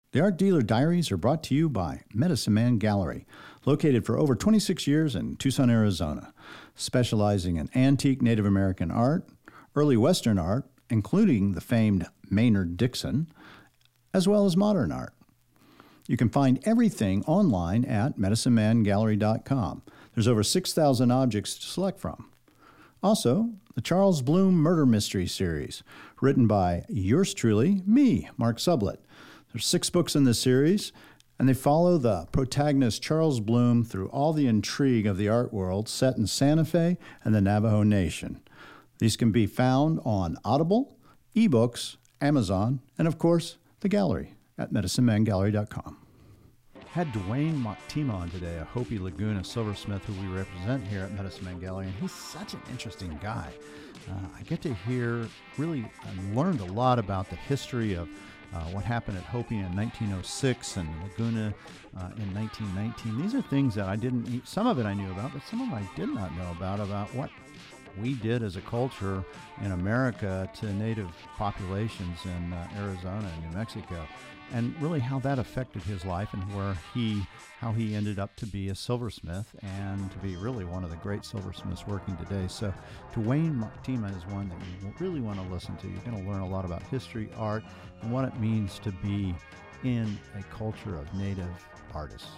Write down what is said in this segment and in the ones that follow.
The Art Dealer Diaries are brought to you by Medicine Man Gallery, located for over 26 years in Tucson, Arizona, specializing in antique Native American art, early Western art, including the famed Maynard Dixon, as well as modern art. You can find everything online at medicinemangallery.com. There's over 6,000 objects to select from. Also, the Charles Bloom Murder Mystery Series, written by yours truly, me, Mark Sublett. There's 6 books in this series, and they follow the protagonist Charles Bloom through all the intrigue of the art world set in Santa Fe and the Navajo Nation. These can be found on Audible, eBooks, Amazon, and of course, the gallery at medicinemangallery.com. Had Dwayne Moctema on today, a Hopi Laguna silversmith who we represent here at Medicine Man Gallery, and he's such an interesting guy. I get to hear, really learned a lot about the history of what happened at Hopi in 1906 and Laguna in 1919. These are things that I didn't, some of it I knew about, but some of it I did not know about what we did as a culture in America to native populations in Arizona and New Mexico, and really how that affected his life and how he ended up to be a silversmith and to be really one of the great silversmiths working today. So Dwayne Moctema is one that you really want to listen to. You're going to learn a lot about history, art, and what it means to be in a culture of native artists.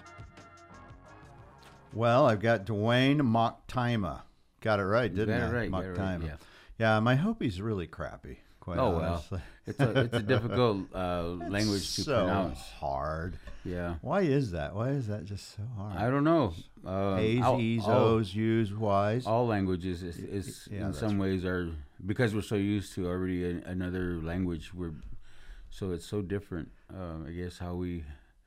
Well, I've got Dwayne Moctema. Got it right, didn't I? Got it right. Moctema. Yeah. Yeah, my Hopi's really crappy. Quite honestly. Well, it's a difficult language to pronounce. Hard. Yeah. Why is that? Why is that just so hard? I don't know. A's, E's, O's, U's, Y's. All languages is in some ways are, because we're so used to already another language. So it's so different. I guess how we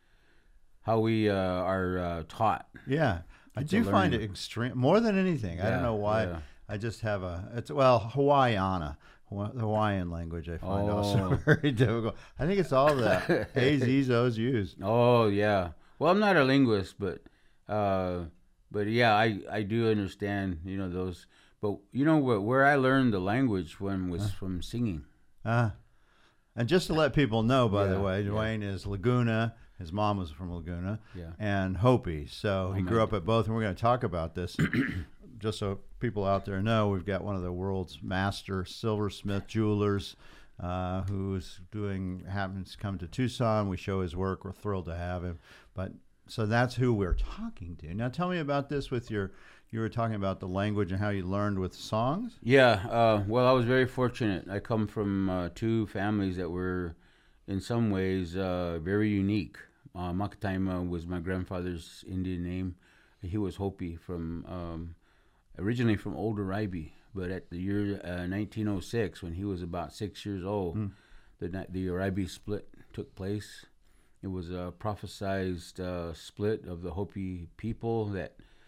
are taught. Yeah, I do find it extreme more than anything. I don't know why. Yeah. I just have Hawaiiana. The Hawaiian language I find also very difficult. I think it's all the A's, E's, O's, U's. Oh yeah. Well, I'm not a linguist, but yeah, I do understand those. But where I learned the language was from singing. And just to let people know, by the way, Dwayne is Laguna. His mom was from Laguna, and Hopi. So he grew up at both, and we're going to talk about this. Just so people out there know, we've got one of the world's master silversmith jewelers who's happens to come to Tucson. We show his work. We're thrilled to have him. So that's who we're talking to. Now tell me about this with you were talking about the language and how you learned with songs? Yeah, well, I was very fortunate. I come from 2 families that were in some ways very unique. Moctema was my grandfather's Indian name. He was Hopi originally from Old Oribe, but at the year 1906, when he was about 6 years old, the Oribe split took place. It was a prophesized split of the Hopi people, that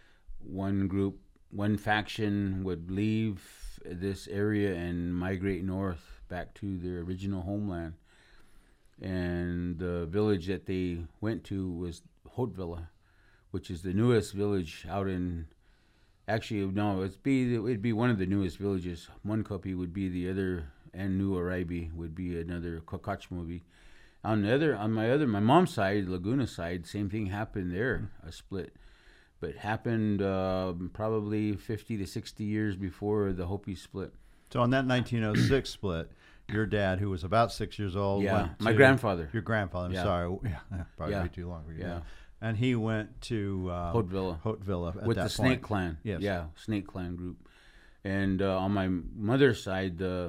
one faction would leave this area and migrate north back to their original homeland. And the village that they went to was Haute-Villa, which is the newest village out in. Actually, no, it'd be one of the newest villages. Moenkopi would be the other, and New Oribe would be another. Kokachmobi. On my mom's side, Laguna side, same thing happened there, a split, but happened probably 50 to 60 years before the Hopi split. So on that 1906 split, your dad, who was about 6 years old, went to my grandfather. Your grandfather. I'm sorry, probably be too long for you. Yeah. And he went to Haute-Villa with the Snake Clan. Yes. Yeah, Snake Clan group. And on my mother's side, the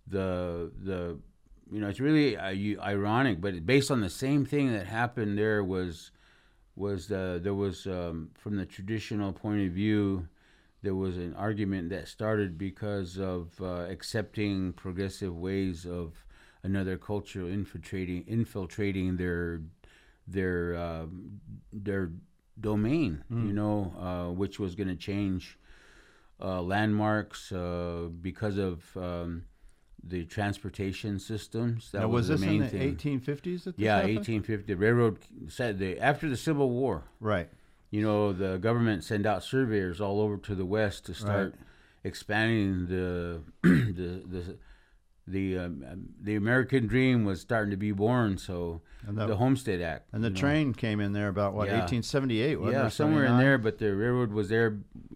it's really ironic, but based on the same thing that happened there was from the traditional point of view, there was an argument that started because of accepting progressive ways of another culture infiltrating their domain, which was going to change landmarks because of the transportation systems. That was the main thing. Was this in the 1850s? Happened? 1850. The railroad said after the Civil War. Right. The government sent out surveyors all over to the west to start expanding the the American dream was starting to be born. So the Homestead Act and the train came in there about what 1878, wasn't it? Somewhere in there. But the railroad was there.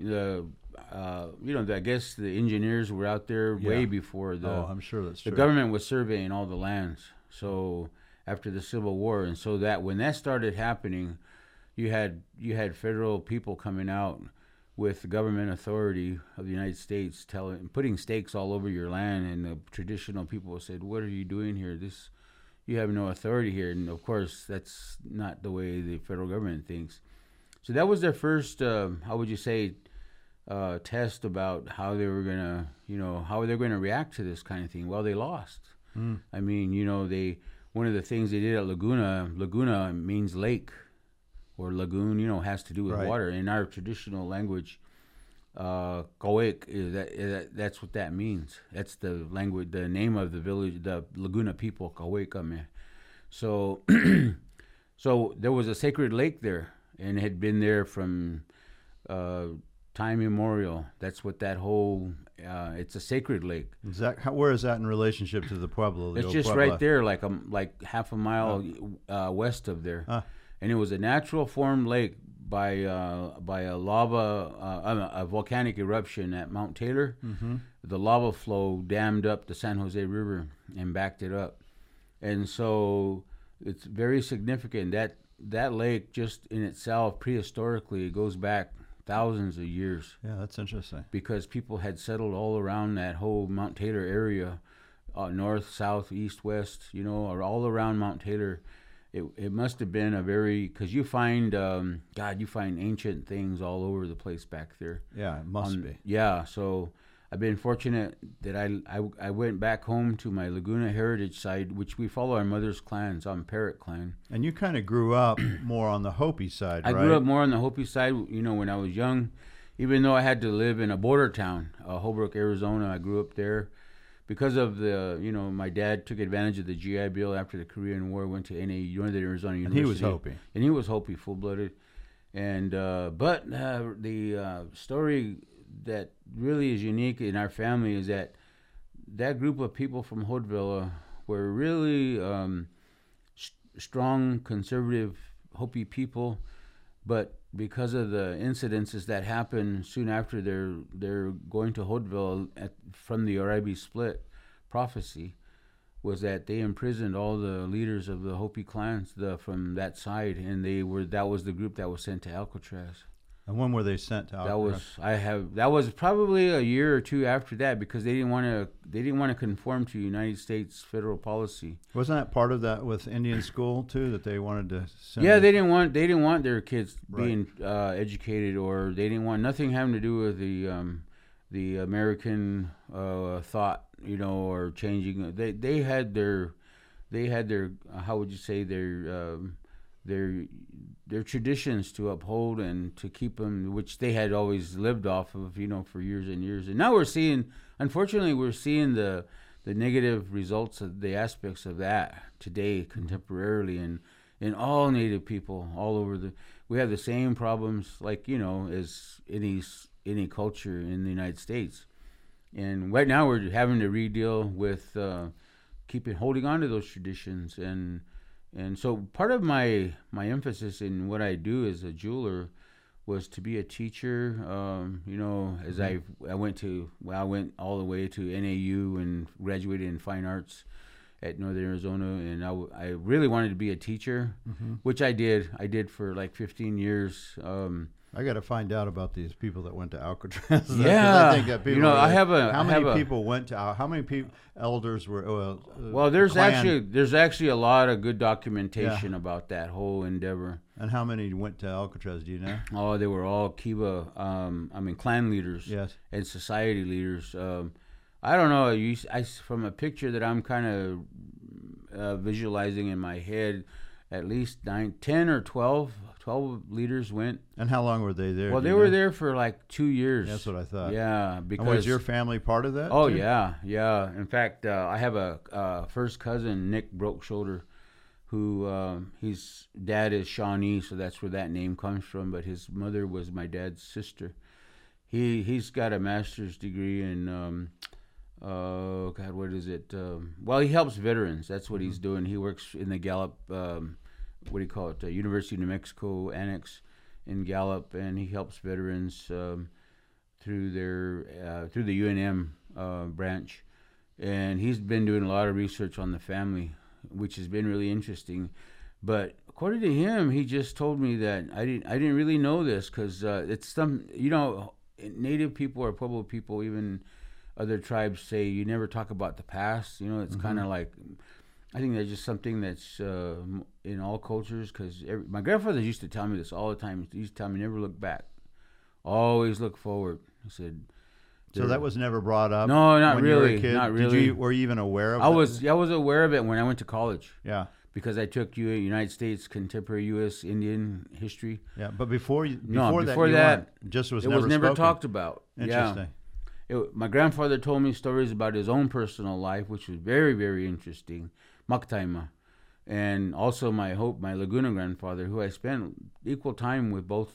I guess the engineers were out there way before I'm sure that's true. The government was surveying all the lands. So after the Civil War, and so that when that started happening, you had federal people coming out with the government authority of the United States putting stakes all over your land, and the traditional people said, "What are you doing here? You have no authority here." And of course, that's not the way the federal government thinks. So that was their first, how would you say, test about how they were gonna, react to this kind of thing. Well, they lost. I mean, one of the things they did at Laguna means lake, or lagoon, has to do with water. In our traditional language, Kawik that's what that means. That's the language, the name of the village, the Laguna people, Kawik. So, so there was a sacred lake there, and it had been there from time immemorial. That's what that whole. It's a sacred lake. Where is that in relationship to the Pueblo? It's just Puebla? Right there, like half a mile west of there. And it was a natural formed lake by a a volcanic eruption at Mount Taylor. Mm-hmm. The lava flow dammed up the San Jose River and backed it up, and so it's very significant that lake just in itself prehistorically goes back thousands of years. Yeah, that's interesting. Because people had settled all around that whole Mount Taylor area, north, south, east, west, or all around Mount Taylor. It must have been because you find, you find ancient things all over the place back there. Yeah, it must be. Yeah, so I've been fortunate that I went back home to my Laguna heritage side, which we follow our mother's clans. I'm Parrot clan. And you kind of grew up more on the Hopi side, right? I grew up more on the Hopi side, when I was young. Even though I had to live in a border town, Holbrook, Arizona, I grew up there. Because of my dad took advantage of the GI Bill after the Korean War, went to NAU, Northern Arizona University. And he was Hopi. Full-blooded. And but the story that really is unique in our family is that group of people from Haute-Villa were really strong, conservative Hopi people, but because of the incidences that happened soon after they're going to Haute-Villa from the Oribe split prophecy, was that they imprisoned all the leaders of the Hopi clans from that side, and that was the group that was sent to Alcatraz. And when were they sent to Alcatraz? That was probably a year or two after that, because they didn't want to conform to United States federal policy. Wasn't that part of that with Indian school too, that they wanted to send? Yeah, they didn't want their kids being educated, or they didn't want nothing having to do with the American thought, or changing. They had their how would you say, their traditions to uphold and to keep them, which they had always lived off of, for years and years. And now unfortunately, we're seeing the negative results of the aspects of that today, contemporarily, and in all Native people all over we have the same problems, like, as any culture in the United States. And right now we're having to re-deal with holding on to those traditions. And so part of my emphasis in what I do as a jeweler was to be a teacher. As I went all the way to NAU and graduated in fine arts at Northern Arizona, and I really wanted to be a teacher, which I did. I did for like 15 years. I got to find out about these people that went to Alcatraz. Yeah, I think that people. How many people went to? How many elders were? Well, there's actually a lot of good documentation about that whole endeavor. And how many went to Alcatraz? Do you know? Oh, they were all Kiva. Clan leaders. Yes. And society leaders. I don't know. From a picture that I'm kind of visualizing in my head, at least 10 or 12 leaders went. And how long were they there? Well, they were there for like 2 years. That's what I thought. Yeah. Because, and was your family part of that? Oh, too? Yeah. In fact, I have a first cousin, Nick Brokeshoulder, who his dad is Shawnee, so that's where that name comes from. But his mother was my dad's sister. He's got a master's degree in God, what is it? Well, he helps veterans. That's what he's doing. He works in the Gallup, what do you call it? University of New Mexico Annex in Gallup, and he helps veterans through the UNM branch. And he's been doing a lot of research on the family, which has been really interesting. But according to him, he just told me that I didn't really know this, because it's some, Native people or Pueblo people, even other tribes, say you never talk about the past. It's kind of like, I think that's just something that's in all cultures, because my grandfather used to tell me this all the time. He used to tell me, never look back, always look forward. He said. So that was never brought up. No, not when really. You were a kid? Not really. Were you even aware of it? I was aware of it when I went to college. Yeah. Because I took United States Contemporary U.S. Indian History. Yeah, but before that, just was it never was never spoken. talked about. Interesting. Yeah. My grandfather told me stories about his own personal life, which was very, very interesting. Mactaima. And also my Laguna grandfather, who I spent equal time with both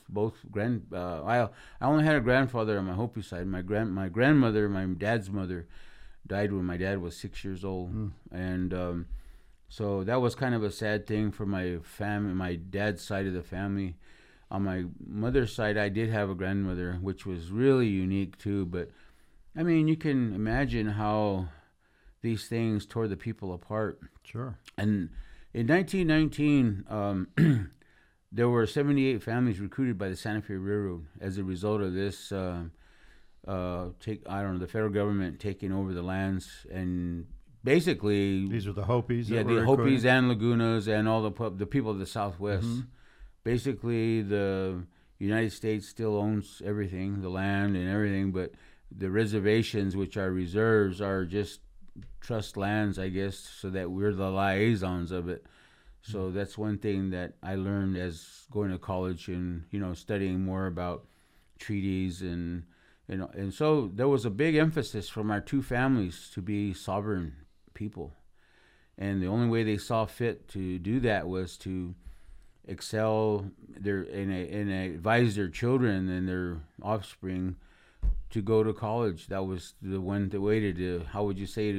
I only had a grandfather on my Hopi side. My grandmother, my dad's mother, died when my dad was 6 years old, and so that was kind of a sad thing for my family, my dad's side of the family. On my mother's side, I did have a grandmother, which was really unique too. But I mean, you can imagine how these things tore the people apart. Sure. And in 1919, there were 78 families recruited by the Santa Fe Railroad as a result of this. The federal government taking over the lands, and basically these are the Hopis. Yeah, the Hopis and Lagunas and all the people of the Southwest. Mm-hmm. Basically, the United States still owns everything, the land and everything, but the reservations, which are reserves, are just trust lands, I guess, so that we're the liaisons of it. So that's one thing that I learned as going to college and studying more about treaties and so there was a big emphasis from our two families to be sovereign people, and the only way they saw fit to do that was to excel and advise their children and their offspring to go to college. That was the way to do. How would you say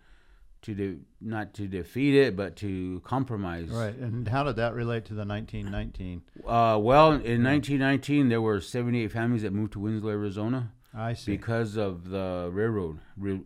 not to defeat it, but to compromise? Right. And how did that relate to the 1919? Well, in 1919, there were 78 families that moved to Winslow, Arizona. I see. Because of the railroad.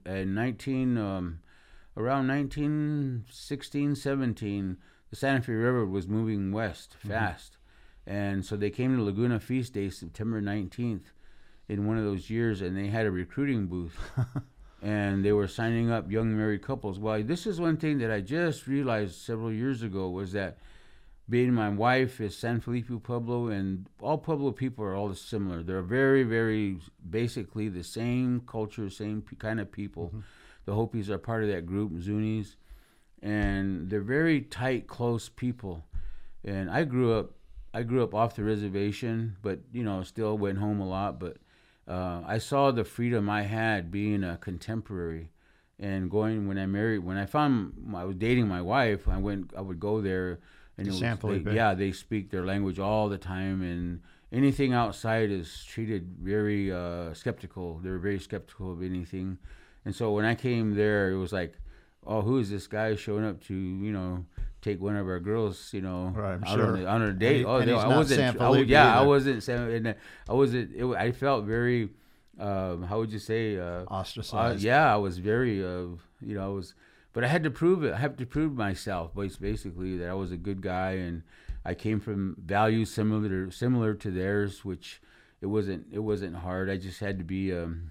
Around 1916, 17, the Santa Fe Railroad was moving west fast. And so they came to Laguna Feast Day, September 19th, in one of those years, and they had a recruiting booth. And they were signing up young married couples. Well, this is one thing that I just realized several years ago, was that being my wife is San Felipe Pueblo, and all Pueblo people are all similar. They're very, very basically the same culture, same kind of people. Mm-hmm. The Hopis are part of that group, Zunis, and they're very tight, close people. And I grew up off the reservation, but still went home a lot. But I saw the freedom I had being a contemporary, and when I was dating my wife, I would go there. And they speak their language all the time, and anything outside is treated very skeptical. They're very skeptical of anything. And so when I came there, it was like, oh, who is this guy showing up to, take one of our girls, right, on a date? I felt very, how would you say? Ostracized. I was very, but I had to prove it. I have to prove myself, basically, that I was a good guy, and I came from values similar to theirs, which it wasn't hard. I just had to be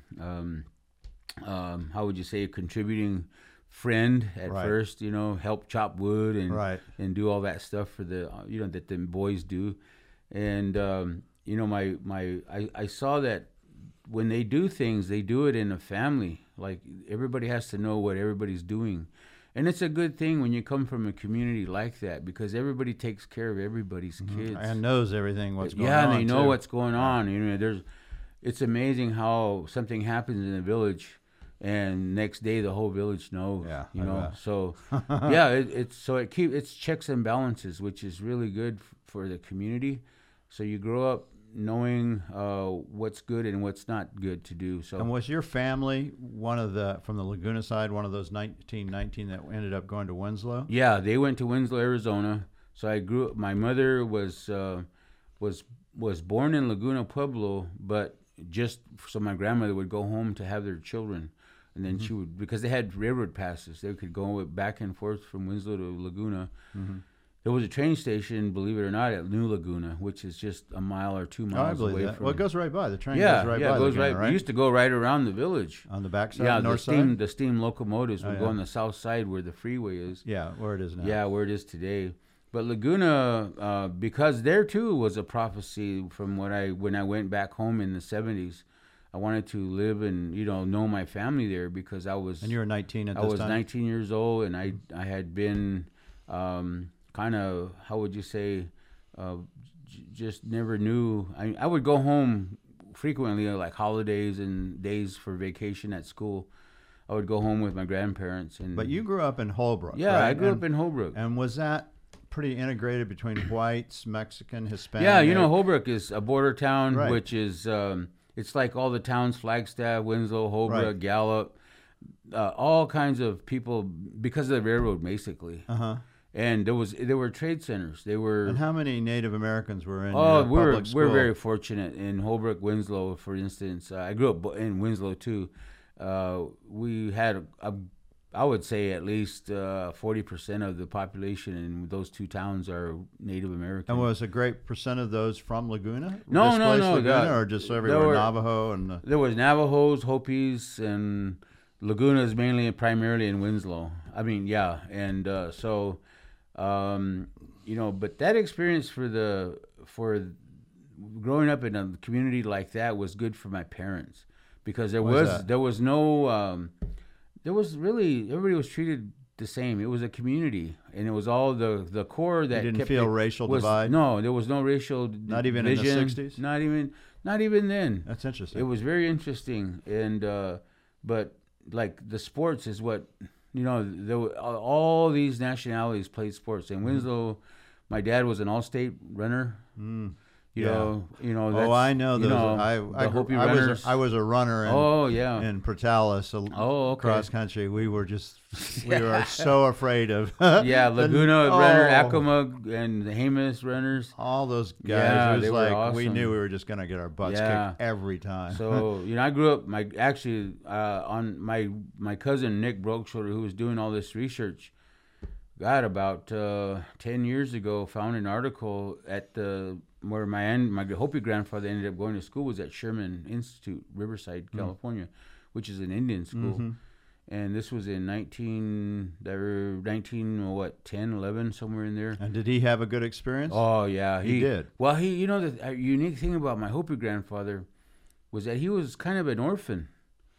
how would you say, a contributing friend at first, help chop wood and do all that stuff for the that the boys do. And I saw that when they do things, they do it in a family. Like, everybody has to know what everybody's doing. And it's a good thing when you come from a community like that, because everybody takes care of everybody's kids. And knows everything what's going on. Yeah, and they know what's going on. It's amazing how something happens in a village, and next day the whole village knows. Yeah, So it's checks and balances, which is really good for the community. So you grow up knowing what's good and what's not good to do. So, and was your family from the Laguna side, one of those 1919 that ended up going to Winslow? yeah, they went to Winslow, Arizona. So I grew up. My mother was born in Laguna Pueblo, but just so my grandmother would go home to have their children, and then she would, because they had railroad passes, they could go back and forth from Winslow to Laguna. There was a train station, believe it or not, at New Laguna, which is just a mile or 2 miles away that. from. Well, it goes right by. The train yeah, goes right yeah, by. it goes Laguna, right. We used to go right around the village. On the back side, yeah, north side? The steam locomotives would go yeah. on the south side where the freeway is. Yeah, where it is now. Yeah, where it is today. But Laguna, because there too was a prophecy from when I went back home in the 70s. I wanted to live and know my family there, because I was. And you were 19 at this time? I was 19 years old, and I had been kind of, how would you say, just never knew. I would go home frequently, like holidays and days for vacation at school. I would go home with my grandparents. But you grew up in Holbrook, yeah, right? I grew up in Holbrook. And was that pretty integrated between whites, Mexican, Hispanic? Yeah, Holbrook is a border town, right. which is, it's like all the towns, Flagstaff, Winslow, Holbrook, right. Gallup, all kinds of people, because of the railroad, basically. Uh-huh. And there were trade centers. They were. And how many Native Americans were in public school? We're very fortunate in Holbrook, Winslow, for instance. I grew up in Winslow too. We had, I would say, at least 40% of the population in those two towns are Native American. And was a great percent of those from Laguna? No. Laguna, or just everywhere, Navajo and. There was Navajos, Hopis, and Laguna is primarily in Winslow. I mean, yeah, and so. But that experience for growing up in a community like that was good for my parents, because there was no everybody was treated the same. It was a community, and it was all the core that you didn't feel racial divide. No, there was no racial not even division, in the 60s. Not even then. That's interesting. It was very interesting, and but like the sports is what. All these nationalities played sports. In Winslow, my dad was an all-state runner. I know those. Hopi runners. I was a runner. In Portales. Okay. Cross country. We were so afraid of. Laguna runner, Acoma, and the Jemez runners. All those guys. Yeah, it was they like were awesome. We knew we were just gonna get our butts kicked every time. So I grew up. On my cousin Nick Broakshoulder, who was doing all this research. God, about 10 years ago, found an article at where my Hopi grandfather ended up going to school was at Sherman Institute, Riverside, California, which is an Indian school. And this was in 10, 11, somewhere in there. And did he have a good experience? Oh, yeah. He did. Well, the unique thing about my Hopi grandfather was that he was kind of an orphan.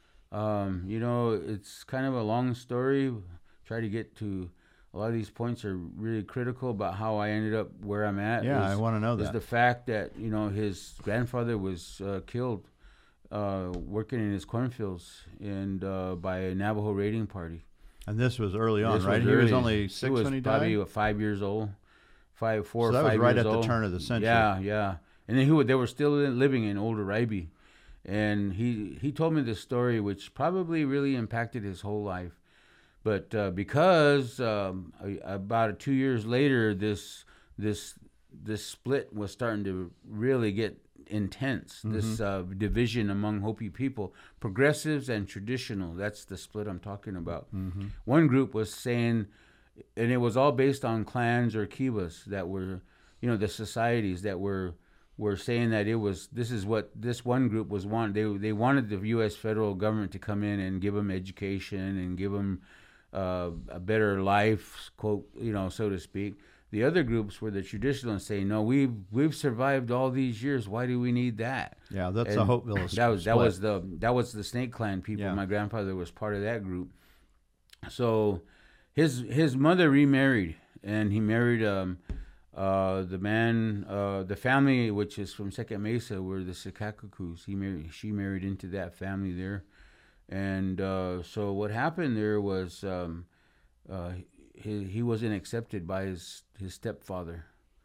It's kind of a long story. Try to get to... A lot of these points are really critical about how I ended up where I'm at. Yeah, I want to know that. Is the fact that, his grandfather was killed working in his cornfields and by a Navajo raiding party. And this was early on, right? He was only 6 when he died? He was probably 5 years old. 4 or 5 years old. So that was right at the turn of the century. Yeah. And then they were still living in Old Oribe. And he told me this story, which probably really impacted his whole life. But because about 2 years later, this split was starting to really get intense. This division among Hopi people, progressives and traditional. That's the split I'm talking about. One group was saying, and it was all based on clans or kivas that were, the societies that were saying that this is what this one group was wanting. They wanted the U.S. federal government to come in and give them education and give them a better life, quote, so to speak. The other groups were the traditionalists saying, no, we've survived all these years. Why do we need that? Yeah, that's a Hopeville split. That was the Snake Clan people. Yeah. My grandfather was part of that group. So his mother remarried, and he married the man, the family, which is from Second Mesa, were the Sikakukus. She married into that family there. And so what happened there was he wasn't accepted by his stepfather.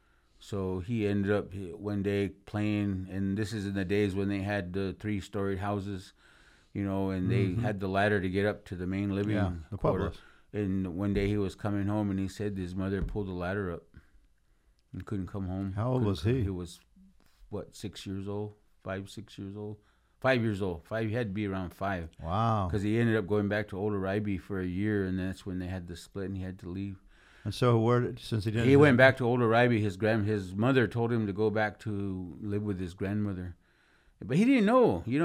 So he ended up one day playing, and this is in the days when they had the 3-story houses, you know, and they had the ladder to get up to the main living the quarter. Pueblos. And one day he was coming home, and he said his mother pulled the ladder up and couldn't come home. How old was he? He was, what, 6 years old? 5, 6 years old? 5 years old. He had to be around 5. Wow. Because he ended up going back to Old Oribe for a year, and that's when they had the split, and he had to leave. And so since he didn't... He went back to Old Oribe. His mother told him to go back to live with his grandmother. But he didn't know. You know,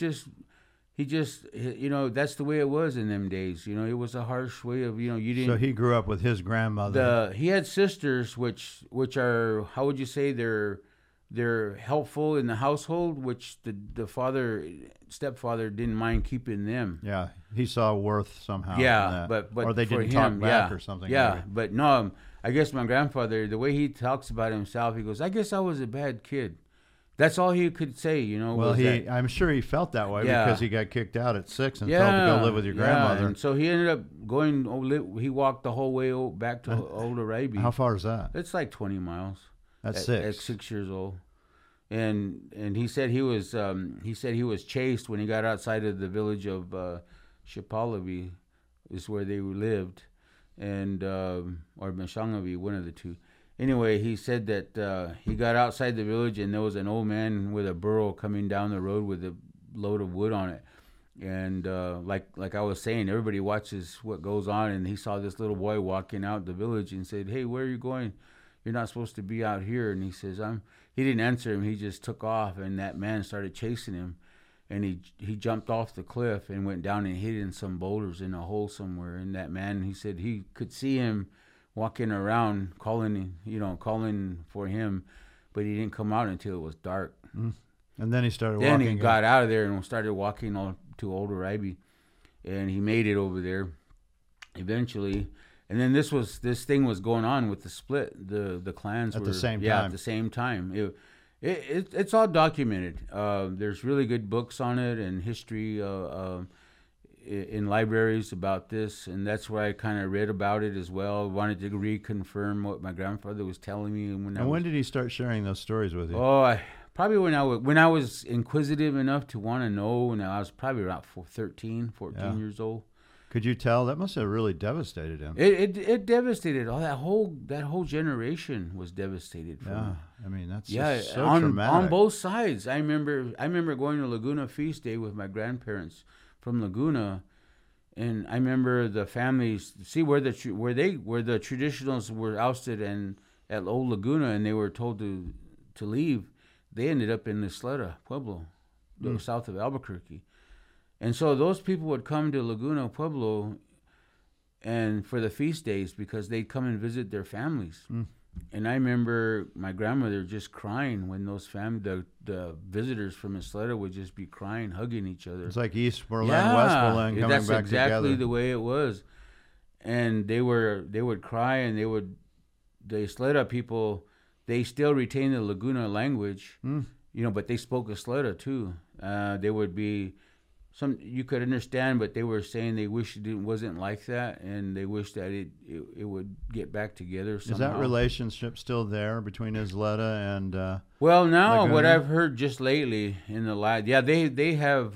you know, that's the way it was in them days. You know, it was a harsh way of, you know, you didn't... So he grew up with his grandmother. He had sisters, which are, how would you say, they're helpful in the household, which the stepfather didn't mind keeping them. Yeah, he saw worth somehow. Yeah, but or they didn't him, talk back or something. Yeah, maybe. but no, I guess my grandfather, the way he talks about himself, he goes, "I guess I was a bad kid." That's all he could say, you know. Well, I'm sure he felt that way because he got kicked out at 6 and told to go live with your grandmother. Yeah, and so he ended up going. He walked the whole way back to Old Oribe. How far is that? It's like 20 miles. At 6. At 6 years old. And he said he was chased when he got outside of the village of Shipalabi, is where they lived, and or Meshangavi, one of the two. Anyway, he said that he got outside the village and there was an old man with a burro coming down the road with a load of wood on it. And like I was saying, everybody watches what goes on, and he saw this little boy walking out the village and said, "Hey, where are you going? You're not supposed to be out here." And he says, He didn't answer him. He just took off, and that man started chasing him. And he jumped off the cliff and went down and hid in some boulders in a hole somewhere. And that man, he said he could see him walking around calling for him, but he didn't come out until it was dark. And then he started walking. Then he got out of there and started walking to Old Oribe. And he made it over there eventually. And then this thing was going on with the split. The clans at the same time. Yeah, at the same time. It's all documented. There's really good books on it and history in libraries about this, and that's where I kind of read about it as well. Wanted to reconfirm what my grandfather was telling me. When did he start sharing those stories with you? Probably when I was inquisitive enough to want to know, and I was probably around 14 years old. Could you tell? That must have really devastated him. It devastated. That whole generation was devastated. I mean, that's so traumatic. On both sides. I remember going to Laguna Feast Day with my grandparents from Laguna, and I remember the families where the traditionals were ousted and at Old Laguna, and they were told to leave. They ended up in Isleta, Pueblo, south of Albuquerque. And so those people would come to Laguna Pueblo and for the feast days because they'd come and visit their families. And I remember my grandmother just crying when those the visitors from Isleta would just be crying, hugging each other. It's like East Berlin, West Berlin coming back together. That's exactly the way it was. And they would cry, and the Isleta people, they still retain the Laguna language, but they spoke Isleta too. They would be... you could understand, but they were saying they wish it wasn't like that, and they wish that it would get back together somehow. Is that relationship still there between Isleta and well, now Laguna? What I've heard just lately in the last, they have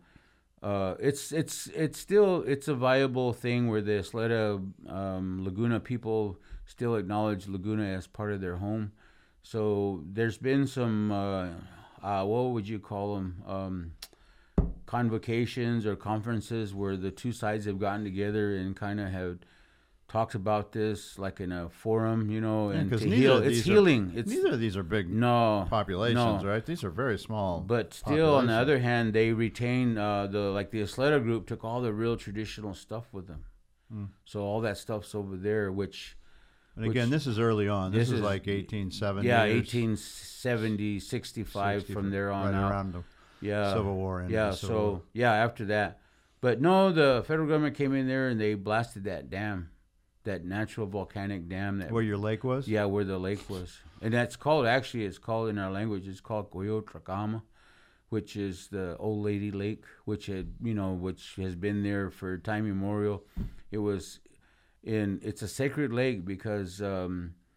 it's a viable thing where the Isleta Laguna people still acknowledge Laguna as part of their home. So there's been some what would you call them? Convocations or conferences where the two sides have gotten together and kind of have talked about this, like in a forum, and to heal. It's healing. Neither of these are big populations, right? These are very small. But still, on the other hand, they retain the Isleta group took all the real traditional stuff with them. So all that stuff's over there, which. And again, this is early on. This is like 1870. Yeah, 1870, 65 from there on out. Around the Civil War. After that. But no, the federal government came in there and they blasted that dam, that natural volcanic dam. Where your lake was? Yeah, where the lake was. And it's called in our language, it's called Coyotracama, which is the old lady lake, which has been there for time immemorial. It's a sacred lake because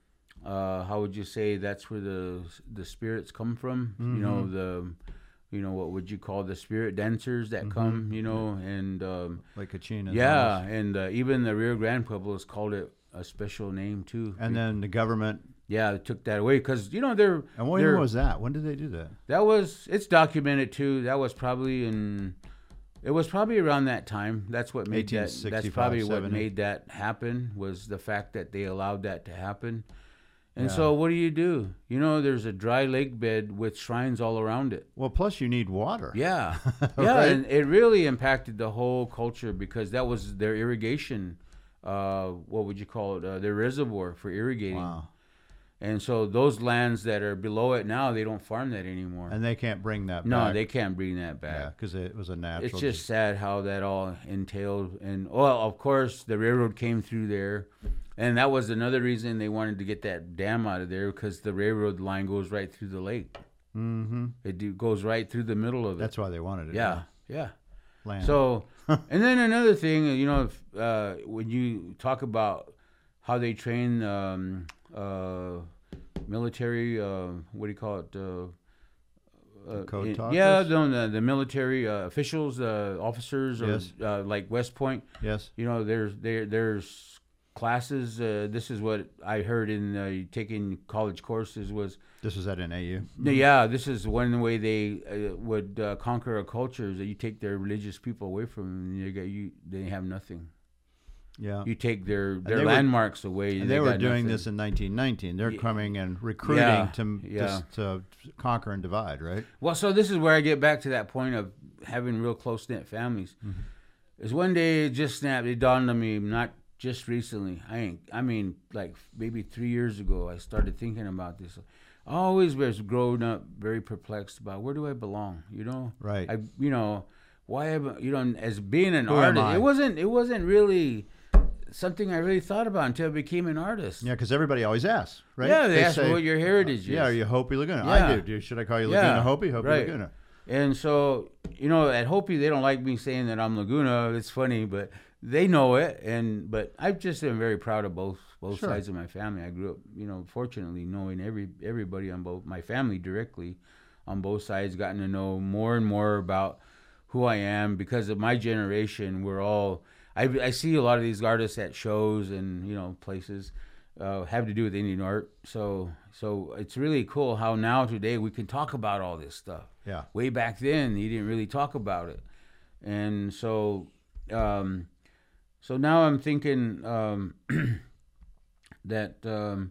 how would you say that's where the spirits come from? Mm-hmm. What would you call the spirit dancers that come? And like Kachinas. yeah, almost. and even the Rio Grande Pueblos called it a special name too. And then the government. Yeah, they took that away because they're. And when was that? When did they do that? It's documented too. That was probably it was probably around that time. That's what made that. That's probably 70. what made that happen, was the fact that they allowed that to happen. And Yeah. so what do? There's a dry lake bed with shrines all around it. Well, plus you need water. Yeah. Yeah, Right? and it really impacted the whole culture because that was their irrigation, what would you call it? Their reservoir for irrigating. Wow. And so those lands that are below it now, they don't farm that anymore. And they can't bring that No, back. they can't bring that back. Yeah, because it was a natural. It's just sad how that all entailed. And, well, of course, the railroad came through there. And that was another reason they wanted to get that dam out of there, because the railroad line goes right through the lake. Mm-hmm. It goes right through the middle of it. That's why they wanted it. Yeah, yeah. Land. So, and then another thing, when you talk about how they train military, what do you call it? Code talkers? Yeah, the military officials, officers, Yes. or like West Point. Yes. There's classes. This is what I heard in taking college courses was. This was at NAU. Yeah, this is one way they would conquer a culture, is that you take their religious people away from them. They have nothing. Yeah. You take their they landmarks away. And they were got doing nothing. this in 1919. They're coming and recruiting Yeah. to conquer and divide, right? Well, so this is where I get back to that point of having real close-knit families. Mm-hmm. Is one day it just snapped. It dawned on me, not just recently. I mean, like maybe 3 years ago, I started thinking about this. I always was growing up very perplexed about where do I belong, Right. why as being an Who am artist, I? it wasn't really something I really thought about until I became an artist. Yeah, because everybody always asks, right? Yeah, they ask say, what your heritage is. Yeah, are you Hopi Laguna? Yeah. I do. Should I call you Laguna Hopi? Hopi right. Laguna. And so, at Hopi, they don't like me saying that I'm Laguna. It's funny, but they know it. But I've just been very proud of both Sure. sides of my family. I grew up, fortunately knowing everybody on both my family directly on both sides, gotten to know more and more about who I am because of my generation. We're all, I see a lot of these artists at shows and, places have to do with Indian art. So it's really cool how now today we can talk about all this stuff. Yeah. Way back then, you didn't really talk about it. And so now I'm thinking that,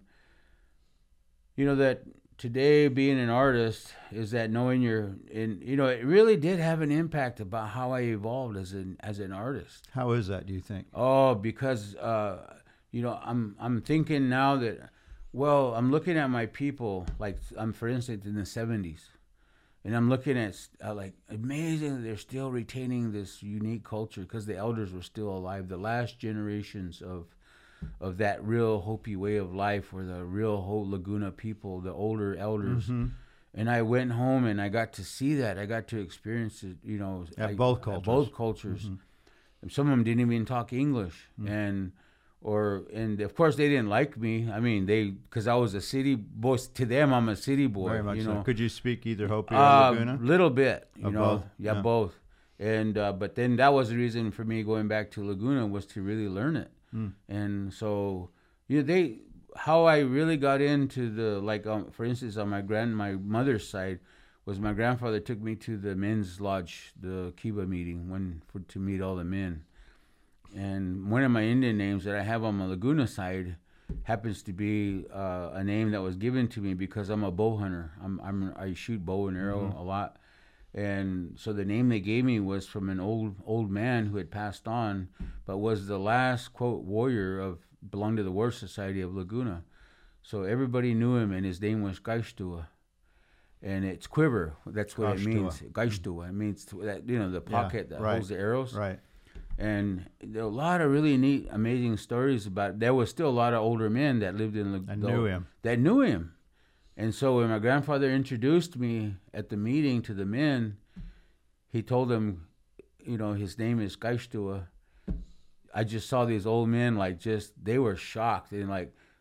that today being an artist is that knowing it really did have an impact about how I evolved as an artist. How is that, do you think? Oh, because, I'm thinking now that, well, I'm looking at my people, like I'm, for instance, in the 70s. And I'm looking at, like, amazing that they're still retaining this unique culture because the elders were still alive. The last generations of that real Hopi way of life were the real Laguna people, the older elders. Mm-hmm. And I went home and I got to see that. I got to experience it, At both cultures. Both cultures. Mm-hmm. And some of them didn't even talk English. Mm-hmm. And of course they didn't like me. I mean, because I was a city boy. To them, I'm a city boy. Very much so. Could you speak either Hopi or A Laguna? little bit, both? Yeah, Yeah. both. And but then that was the reason for me going back to Laguna, was to really learn it. And so how I really got into the, for instance, on my mother's side, was my grandfather took me to the men's lodge, the Kiba meeting, to meet all the men. And one of my Indian names that I have on my Laguna side happens to be a name that was given to me because I'm a bow hunter. I shoot bow and arrow a lot. And so the name they gave me was from an old man who had passed on, but was the last, quote, warrior belonged to the War Society of Laguna. So everybody knew him, and his name was Gaishtua. And it's quiver. That's what it means. Gaishtua. It means the pocket that holds the arrows. Right. And there were a lot of really neat, amazing stories about it. There was still a lot of older men that lived in that knew him. And so when my grandfather introduced me at the meeting to the men, he told them, his name is Gaishtua. I just saw these old men, they were shocked. And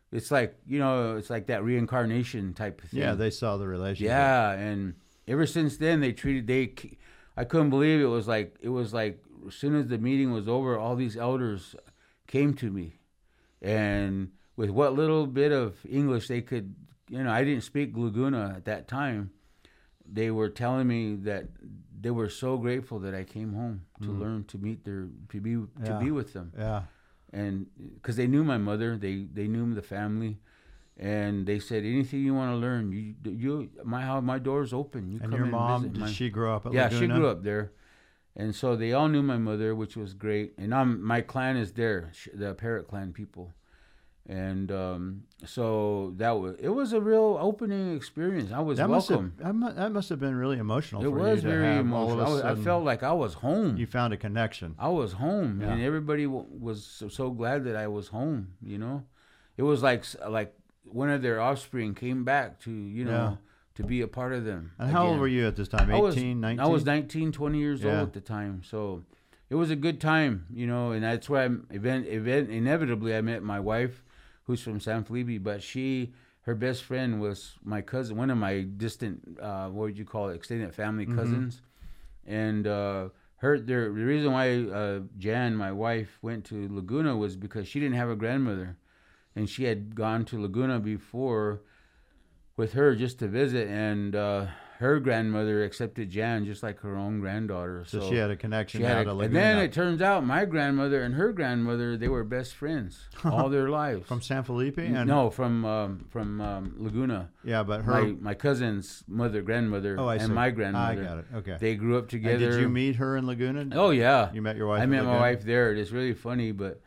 it's like, it's like that reincarnation type of thing. Yeah, they saw the relationship. Yeah, and ever since then I couldn't believe it was like as soon as the meeting was over, all these elders came to me, and with what little bit of English they could, I didn't speak Laguna at that time. They were telling me that they were so grateful that I came home to learn, to meet to be with them. Yeah. And because they knew my mother, they knew the family, and they said, anything you want to learn, my door's open. You and come your and mom, visit. did she grow up at Yeah, Laguna? she grew up there, and so they all knew my mother, which was great. And my clan is there, the Parrot clan people, and so it was a real opening experience. I was welcome. That must have been really emotional. It was very emotional. I felt like I was home. You found a connection. I was home, Yeah. and everybody was so glad that I was home. It was like one of their offspring came back to to be a part of them. And how old were you at this time? 18, 19? I was 19, 20 years old at the time. So it was a good time, and that's where inevitably I met my wife, who's from San Felipe, but her best friend was my cousin, one of my distant, what would you call it, extended family cousins. And the reason why Jan, my wife, went to Laguna was because she didn't have a grandmother. And she had gone to Laguna before with her just to visit, and her grandmother accepted Jan just like her own granddaughter. So she had a connection to Laguna. And then it turns out my grandmother and her grandmother, they were best friends all their lives. From San Felipe? No, from Laguna. Yeah, but my cousin's grandmother, and my grandmother. I got it. Okay. They grew up together. And did you meet her in Laguna? Oh yeah. You met your wife? I met my wife there. It's really funny, but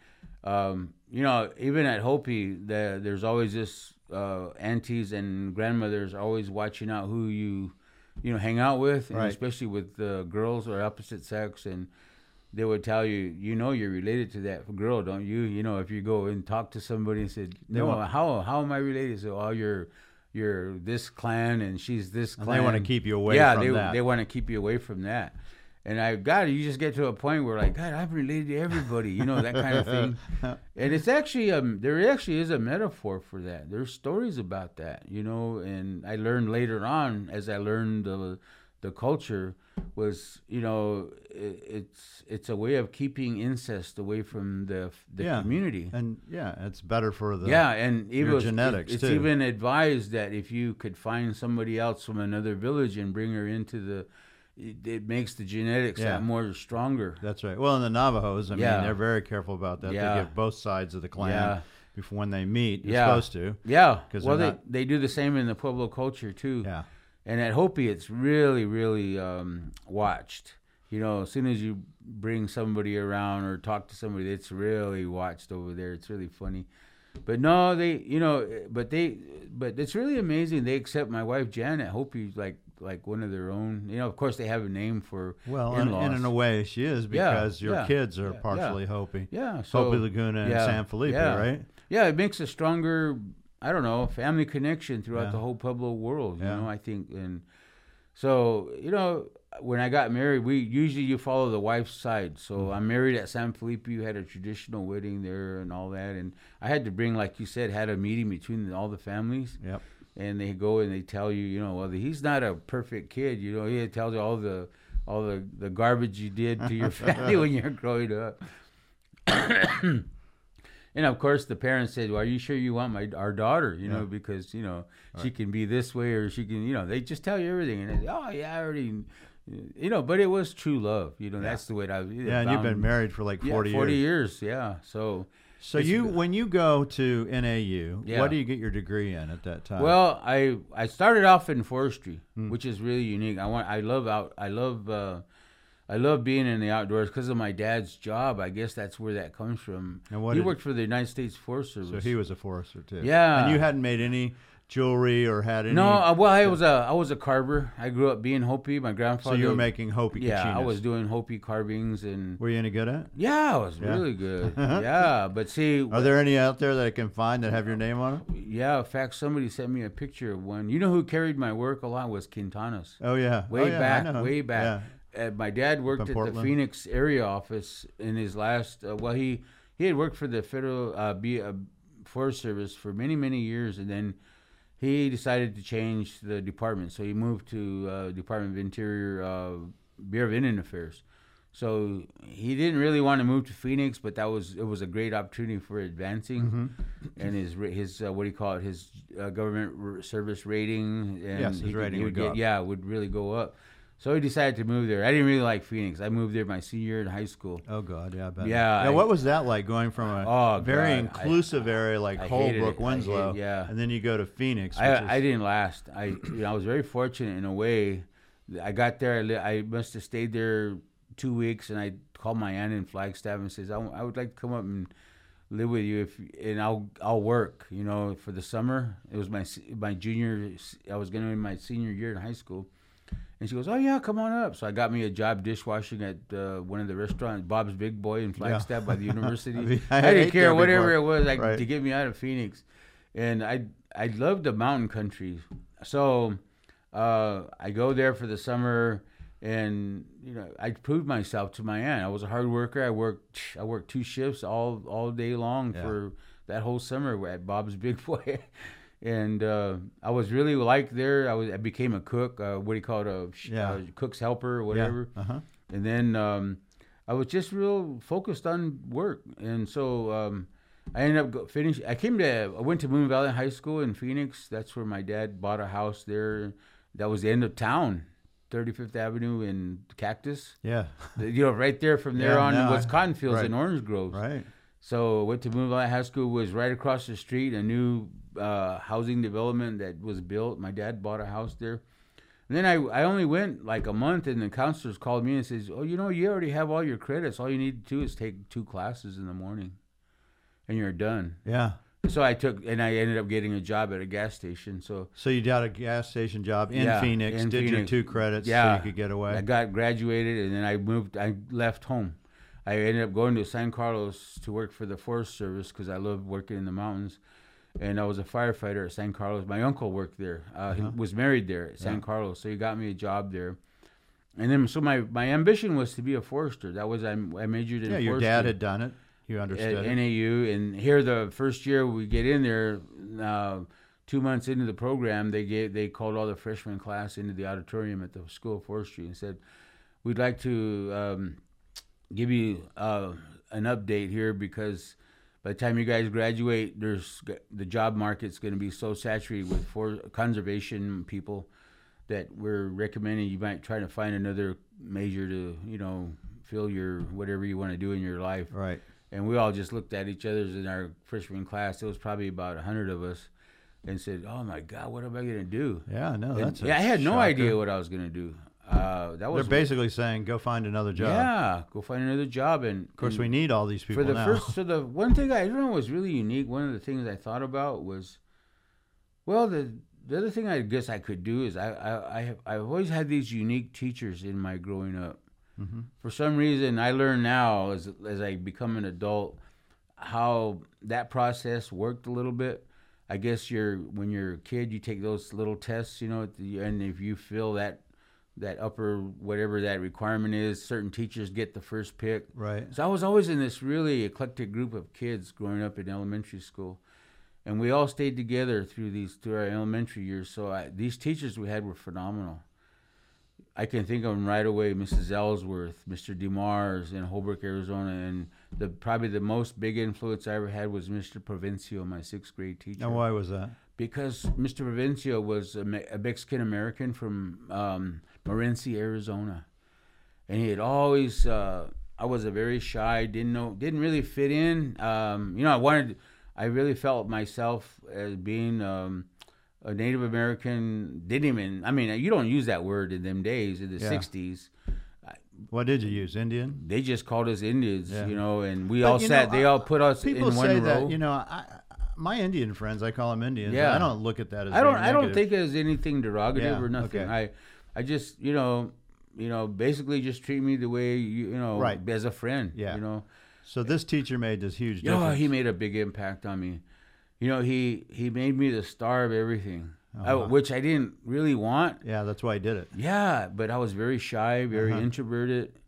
even at Hopi, there's always this aunties and grandmothers always watching out who you hang out with, and especially with girls or opposite sex, and they would tell you, you're related to that girl, don't you? If you go and talk to somebody and said, how am I related? So, you're this clan and she's this clan. And they want to keep you away from that. Yeah, they want to keep you away from that. And you just get to a point where like, God, I'm related to everybody, that kind of thing. And it's actually, there actually is a metaphor for that. There's stories about that, and I learned later on, as I learned the culture, was, it's a way of keeping incest away from the community. And it's better for and your genetics it's too. even advised that if you could find somebody else from another village and bring her into it makes the genetics more stronger. That's right. Well, in the Navajos, they're very careful about that. Yeah. They give both sides of the clan before when they meet. You're supposed to. Yeah. Well, they do the same in the Pueblo culture too. Yeah. And at Hopi, it's really, really watched. As soon as you bring somebody around or talk to somebody, it's really watched over there. It's really funny. But no, but it's really amazing. They accept my wife Jan at Hopi like one of their own. Of course they have a name for in-laws. And in a way she is, because your kids are partially Hopi. Yeah, so Hopi Laguna and San Felipe, right? Yeah, it makes a stronger, family connection throughout the whole Pueblo world. I think, and so when I got married, you follow the wife's side. So I'm married at San Felipe. You had a traditional wedding there and all that, and I had to bring, like you said, had a meeting between all the families. Yep. And they go and they tell you, well, he's not a perfect kid. He tells you all the garbage you did to your family when you're growing up. And of course, the parents said, "Well, are you sure you want our daughter? Because she can be this way, or she can, they just tell you everything." And they say, "Oh yeah, I already." But it was true love. That's the way I. Yeah, and you've been married for like 40 years. 40 years. Yeah. So when you go to NAU, what do you get your degree in at that time? Well, I started off in forestry, which is really unique. I love being in the outdoors because of my dad's job. I guess that's where that comes from. He worked for the United States Forest Service. So he was a forester too. Yeah. And you hadn't made any jewelry or had any? No, I was a carver. I grew up being Hopi. My grandfather. So you were making Hopi kachinas. Yeah, I was doing Hopi carvings and. Were you any good at it? Yeah, I was really good. Yeah, but see. Are there any out there that I can find that have your name on them? Yeah, in fact, somebody sent me a picture of one. You know who carried my work a lot was Quintanas. Oh yeah, way back. Yeah. My dad worked at the Phoenix area office in his last. He had worked for the federal Forest Service for many, many years, and then he decided to change the department. So he moved to Department of Interior, Bureau of Indian Affairs. So he didn't really want to move to Phoenix, but it was a great opportunity for advancing, and his what do you call it, his government service rating, and yes, his rating would go up. Would really go up. So he decided to move there. I didn't really like Phoenix. I moved there my senior year in high school. Oh God, yeah, I bet. Yeah. What was that like, going from a very inclusive area like Holbrook, Winslow, and then you go to Phoenix? I didn't last. I was very fortunate in a way. I got there. I must have stayed there 2 weeks, and I called my aunt in Flagstaff and says, I would like to come up and live with you, and I'll work, for the summer. It was my junior. I was going to be my senior year in high school. And she goes, oh, yeah, come on up. So I got me a job dishwashing at one of the restaurants, Bob's Big Boy in Flagstaff by the university. I didn't care, whatever it was, to get me out of Phoenix. And I loved the mountain country. So I go there for the summer, and I proved myself to my aunt. I was a hard worker. I worked 2 shifts all day long for that whole summer at Bob's Big Boy. And I was really liked there. I became a cook. What do you call it? A cook's helper or whatever. Yeah. Uh-huh. And then I was just real focused on work. And so I ended up I went to Moon Valley High School in Phoenix. That's where my dad bought a house there. That was the end of town, 35th Avenue and Cactus. Yeah. Right there. From there on was cotton fields and orange groves. Right. So went to Moon Valley High School. Was right across the street. A new housing development that was built. My dad bought a house there. And then I only went like a month, and the counselors called me and says, oh, you already have all your credits. All you need to do is take 2 classes in the morning, and you're done. Yeah. So I ended up getting a job at a gas station. So you got a gas station job in Phoenix, did your 2 credits so you could get away. I got graduated, and then I left home. I ended up going to San Carlos to work for the Forest Service because I loved working in the mountains. And I was a firefighter at San Carlos. My uncle worked there. He was married there at San Carlos, so he got me a job there. And then, so my ambition was to be a forester. That was I majored in forestry. Your dad had done it. You understood at it. NAU. And here, the first year we get in there, 2 months into the program, they called all the freshman class into the auditorium at the School of Forestry and said, we'd like to give you an update here, because by the time you guys graduate, the job market's going to be so saturated with conservation people that we're recommending you might try to find another major to, fill your whatever you want to do in your life. Right. And we all just looked at each other in our freshman class. There was probably about 100 of us, and said, "Oh my God, what am I going to do?" Yeah, no, that's I had no idea what I was going to do. They're basically saying, go find another job. Yeah, go find another job. And of course, we need all these people now. So the one thing I don't know was really unique. One of the things I thought about was, the other thing I guess I could do is I've always had these unique teachers in my growing up. Mm-hmm. For some reason, I learn now as I become an adult how that process worked a little bit. I guess when you're a kid, you take those little tests, and if you feel that upper whatever that requirement is, certain teachers get the first pick. Right. So I was always in this really eclectic group of kids growing up in elementary school, and we all stayed together through our elementary years. So these teachers we had were phenomenal. I can think of them right away: Mrs. Ellsworth, Mr. DeMars in Holbrook, Arizona, and probably the most big influence I ever had was Mr. Provencio, my 6th grade teacher. And why was that? Because Mr. Provencio was a Mexican American from Morenci, Arizona, and he had always. I was a very shy, didn't really fit in. I really felt myself as being a Native American. You don't use that word in them days in the 60s. What did you use? Indian? They just called us Indians, and we all sat. They all put us in one row. People say that, my Indian friends, I call them Indians. Yeah. I don't look at that as I don't think it as anything derogative or nothing. Okay. I just basically just treat me the way right. as a friend. Yeah. So this teacher made this huge difference. He made a big impact on me. He made me the star of everything, which I didn't really want. Yeah, that's why he did it. Yeah, but I was very shy, very introverted,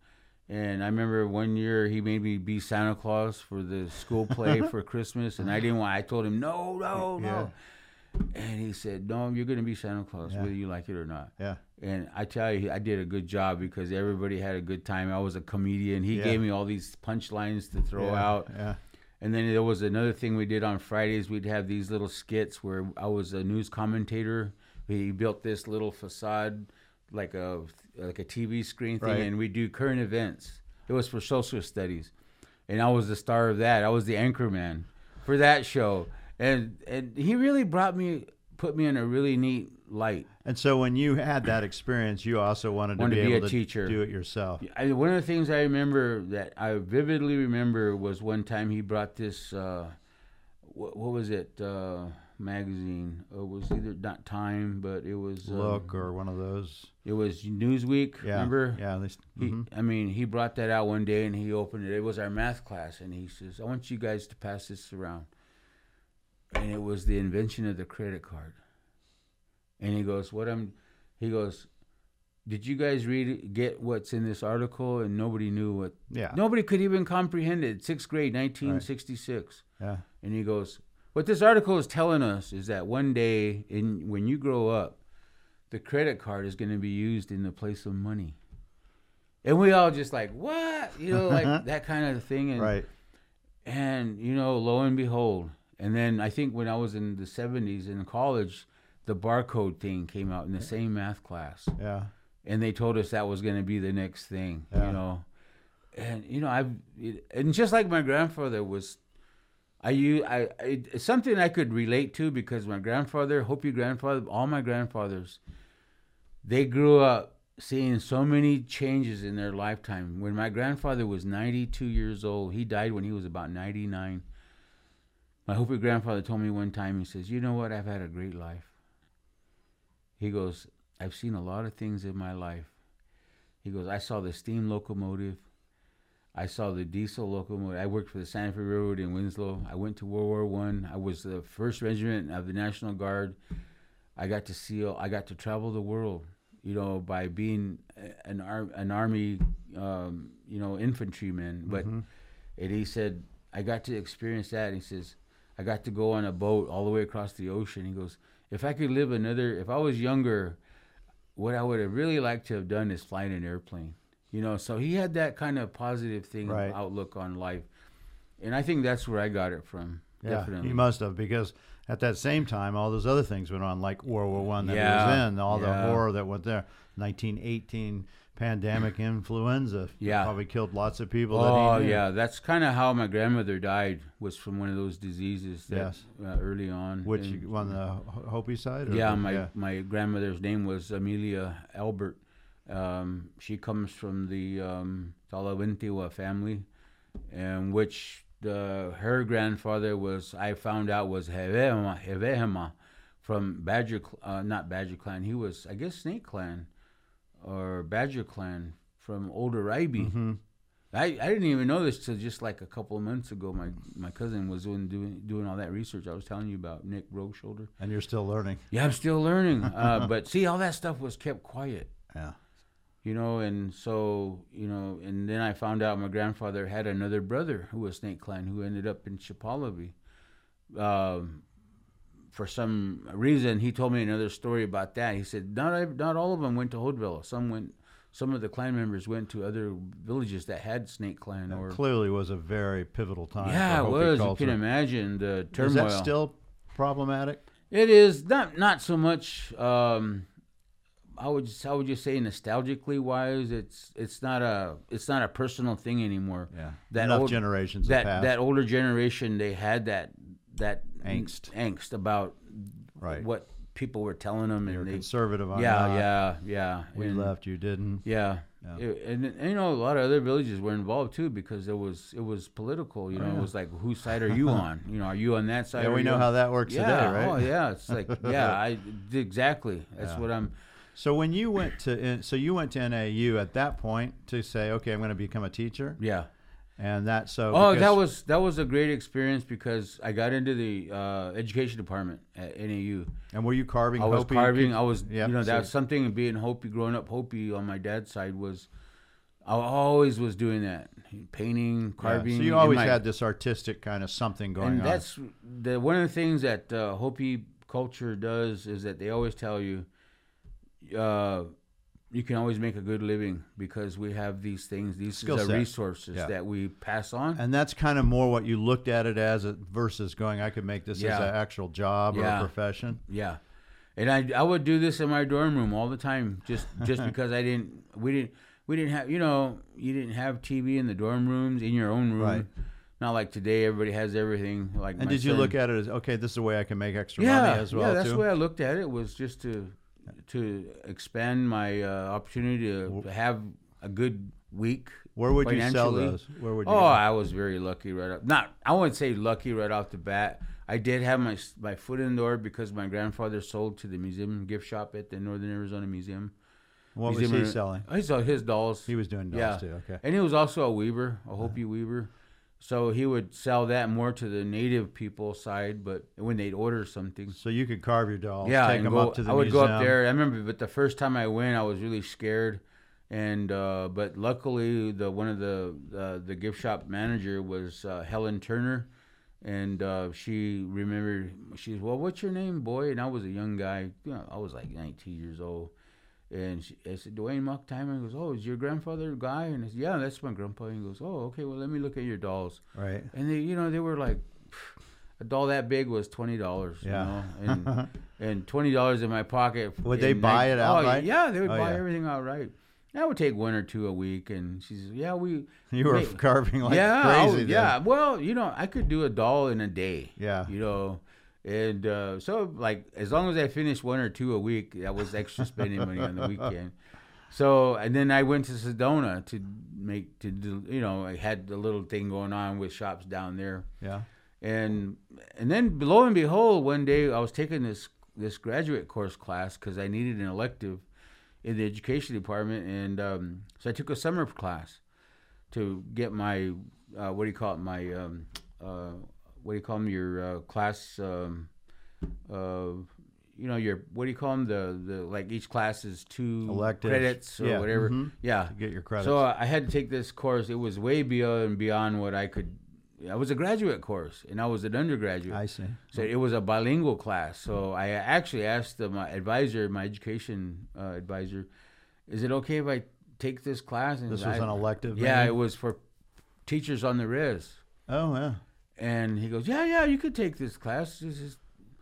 And I remember one year he made me be Santa Claus for the school play for Christmas, and I didn't want. I told him no. And he said, "No, you're going to be Santa Claus, whether you like it or not." Yeah. And I tell you, I did a good job because everybody had a good time. I was a comedian. He gave me all these punchlines to throw out. Yeah. And then there was another thing we did on Fridays. We'd have these little skits where I was a news commentator. He built this little facade, like a TV screen thing, and we do current events. It was for social studies, and I was the star of that. I was the anchor man for that show, and he really put me in a really neat light. And so when you had that experience, you also wanted to be able a teacher. To do it yourself. One of the things I remember that I vividly remember was one time he brought this, what was it, magazine? It was either not Time, but it was... Look, or one of those. It was Newsweek, remember? Yeah. He brought that out one day and he opened it. It was our math class, and he says, "I want you guys to pass this around." And it was the invention of the credit card. And he goes, he goes, "Did you guys get what's in this article?" And nobody knew what. Yeah. Nobody could even comprehend it. 6th grade, 1966. Right. Yeah. And he goes, "What this article is telling us is that one day, when you grow up, the credit card is going to be used in the place of money." And we all just like, what? Like that kind of thing. And, right. And, lo and behold. And then I think when I was in the 70s in college, the barcode thing came out in the same math class. Yeah. And they told us that was going to be the next thing, Yeah. And, and just like my grandfather was, it's something I could relate to because my grandfather, Hopi grandfather, all my grandfathers, they grew up seeing so many changes in their lifetime. When my grandfather was 92 years old, he died when he was about 99. My Hopi grandfather told me one time, he says, "You know what? I've had a great life." He goes, "I've seen a lot of things in my life." He goes, "I saw the steam locomotive. I saw the diesel locomotive. I worked for the Santa Fe Railroad in Winslow. I went to World War I. I was the 1st Regiment of the National Guard. I got to travel the world, by being an Army, infantryman." But and he said, "I got to experience that." And he says, "I got to go on a boat all the way across the ocean." He goes, if I was younger, what I would have really liked to have done is fly in an airplane. So he had that kind of positive thing, outlook on life. And I think that's where I got it from. Yeah, definitely. he must have, because at that same time, all those other things went on, like World War I that he was in, all the horror that went there. 1918 pandemic influenza probably killed lots of people. That's kind of how my grandmother died, was from one of those diseases early on. Which on the Hopi side? My grandmother's name was Amelia Albert. She comes from the Talaventiwa family, and which her grandfather I found out was Hevehema from not Badger Clan. He was, I guess, Snake Clan or Badger Clan from Old Araibi. Mm-hmm. I didn't even know this till just like a couple of months ago. My cousin was doing all that research I was telling you about, Nick Rogue Shoulder. And you're still learning. Yeah, I'm still learning. But see, all that stuff was kept quiet. Yeah. And so, and then I found out my grandfather had another brother who was Snake Clan, who ended up in Chipalabi. For some reason, he told me another story about that. He said, not all of them went to Hotville. Some of the clan members went to other villages that had Snake Clan. That clearly was a very pivotal time. Yeah, for it Hopi was. culture. You can imagine the turmoil. Is that still problematic? It is not so much. I would just say nostalgically wise, it's not a personal thing anymore. Yeah, enough generations have passed. That older generation, they had that angst about what people were telling them, they and were conservative on that. We left, you didn't. Yeah. And a lot of other villages were involved too, because it was political. It was like, whose side are you on? Are you on that side? Yeah, we know how that works today, right? Oh yeah, it's like exactly. That's what I'm. So when you went to NAU at that point to say, okay, I'm going to become a teacher. Yeah. And that that was a great experience, because I got into the education department at NAU. And were you carving? I was Hopi? carving. I was that was something, being Hopi, growing up Hopi on my dad's side, was I always was doing that, painting, carving. Yeah. So you always had this artistic kind of something going on. And that's one of the things that Hopi culture does is that they always tell you, you can always make a good living because we have these things, these resources that we pass on. And that's kind of more what you looked at it as versus going, I could make this as an actual job or a profession. Yeah. And I would do this in my dorm room all the time, just because we didn't have, you didn't have TV in the dorm rooms, in your own room. Right. Not like today, everybody has everything. And did you look at it as, okay, this is a way I can make extra money as well, Yeah, that's the way I looked at it, was just to expand my opportunity to have a good week. Where would you sell those? Where would you go? I was very lucky I wouldn't say lucky right off the bat. I did have my foot in the door because my grandfather sold to the museum gift shop at the Northern Arizona Museum. What was he selling? He sold his dolls. He was doing dolls too, okay. And he was also a weaver, a Hopi weaver. So he would sell that more to the native people side, but when they'd order something. So you could carve your dolls, take them up to the museum. I would go up there. I remember, but the first time I went, I was really scared. And but luckily, one of the gift shop manager was Helen Turner, and she remembered. She's, well, what's your name, boy? And I was a young guy. I was like 19 years old. And I said, Dwayne Muckheimer. He goes, oh, is your grandfather a guy? And I said, yeah, that's my grandpa. And he goes, oh, okay, well, let me look at your dolls. Right. And they were like, a doll that big was $20. Yeah. And $20 in my pocket. Would they buy it outright? Yeah, they would buy everything outright. I would take one or two a week, and she says, "Yeah, You were carving like crazy. Yeah, well, I could do a doll in a day. Yeah, and so like as long as I finished one or two a week, that was extra spending money on the weekend. So and then I went to Sedona I had a little thing going on with shops down there. Yeah, and then lo and behold, one day I was taking this graduate course class because I needed an elective in the education department, and so I took a summer class to get my your class the like each class is 2 electives, credits or whatever. Mm-hmm. Yeah, to get your credits. So I had to take this course. It was way beyond what I could. It was a graduate course, and I was an undergraduate. I see. So it was a bilingual class. So I actually asked my advisor, my education advisor, is it okay if I take this class? And this was an elective? Yeah, it was for teachers on the res. Oh, yeah. And he goes, yeah, you could take this class. Just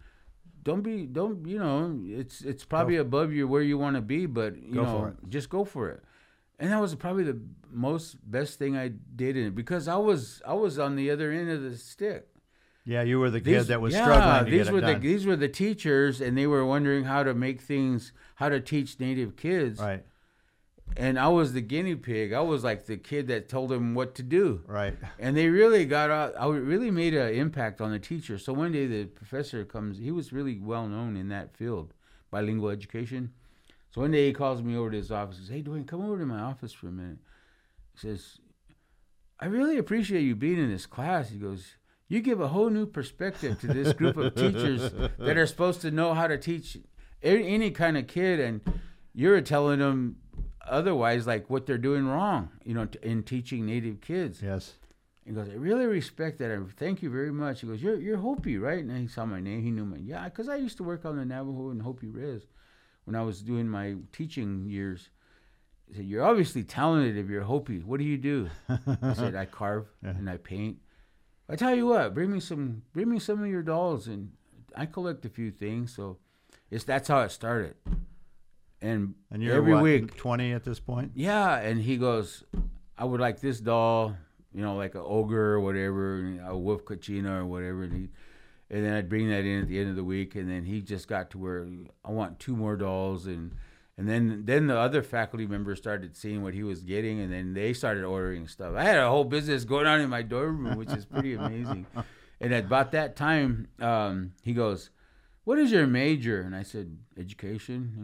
it's probably above where you want to be, but just go for it. And that was probably the best thing I did in it, because I was on the other end of the stick. Yeah, you were the kid that was struggling to get it done. These were the teachers, and they were wondering how to teach native kids. Right. And I was the guinea pig. I was like the kid that told them what to do. Right. And they really got out. I really made an impact on the teacher. So one day the professor comes. He was really well known in that field, bilingual education. So one day he calls me over to his office and says, hey, Dwayne, come over to my office for a minute. He says, I really appreciate you being in this class. He goes, you give a whole new perspective to this group of teachers that are supposed to know how to teach any kind of kid, and you're telling them otherwise, like what they're doing wrong, in teaching native kids. Yes. He goes, I really respect that. Thank you very much. He goes, you're Hopi, right? And he saw my name. He knew me. Yeah, because I used to work on the Navajo and Hopi Res when I was doing my teaching years. He said, you're obviously talented if you're Hopi. What do you do? I said, I carve and I paint. I tell you what, bring me some of your dolls, and I collect a few things. So that's how it started. And you're every week 20 at this point? Yeah, and he goes, I would like this doll, like an ogre or whatever, a wolf kachina or whatever. And then I'd bring that in at the end of the week, and then he just got to where I want 2 more dolls, and then the other faculty members started seeing what he was getting, and then they started ordering stuff. I had a whole business going on in my dorm room, which is pretty amazing. And at about that time, he goes, what is your major? And I said, education.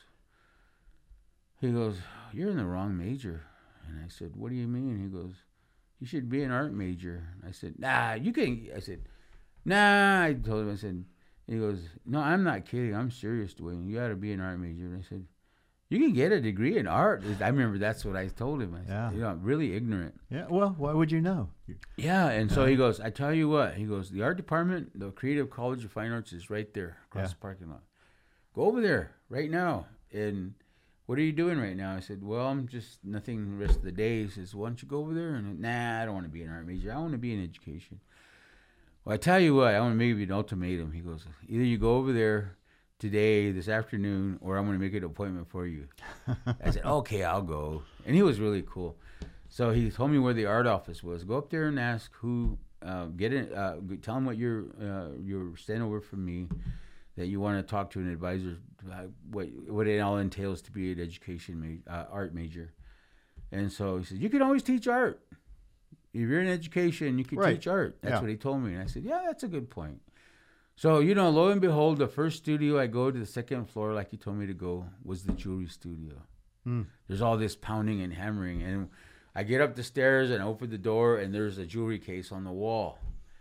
He goes, you're in the wrong major. And I said, what do you mean? He goes, you should be an art major. I said, nah, you can. I said, nah. I told him, he goes, no, I'm not kidding. I'm serious, Dwayne. You got to be an art major. And I said, You can get a degree in art. I remember that's what I told him. I said, Yeah. really ignorant. Yeah. Well, why would you know? Yeah, and so he goes, I tell you what, he goes, the art department, the Creative College of Fine Arts is right there across the parking lot. Go over there right now. And what are you doing right now? I said, well, I'm just nothing the rest of the day. He says, why don't you go over there? And nah, I don't want to be an art major. I want to be in education. Well, I tell you what, I want to make you an ultimatum. He goes, either you go over there today, this afternoon, or I'm going to make an appointment for you. I said, okay, I'll go. And he was really cool. So he told me where the art office was. Go up there and ask who, tell him what you're staying over from me, that you want to talk to an advisor, what it all entails to be an education art major. And so he said, you can always teach art. If you're in education, you can teach art. That's what he told me. And I said, yeah, that's a good point. So, lo and behold, the first studio I go to, the second floor, like he told me to go, was the jewelry studio. There's all this pounding and hammering. And I get up the stairs and open the door, and there's a jewelry case on the wall.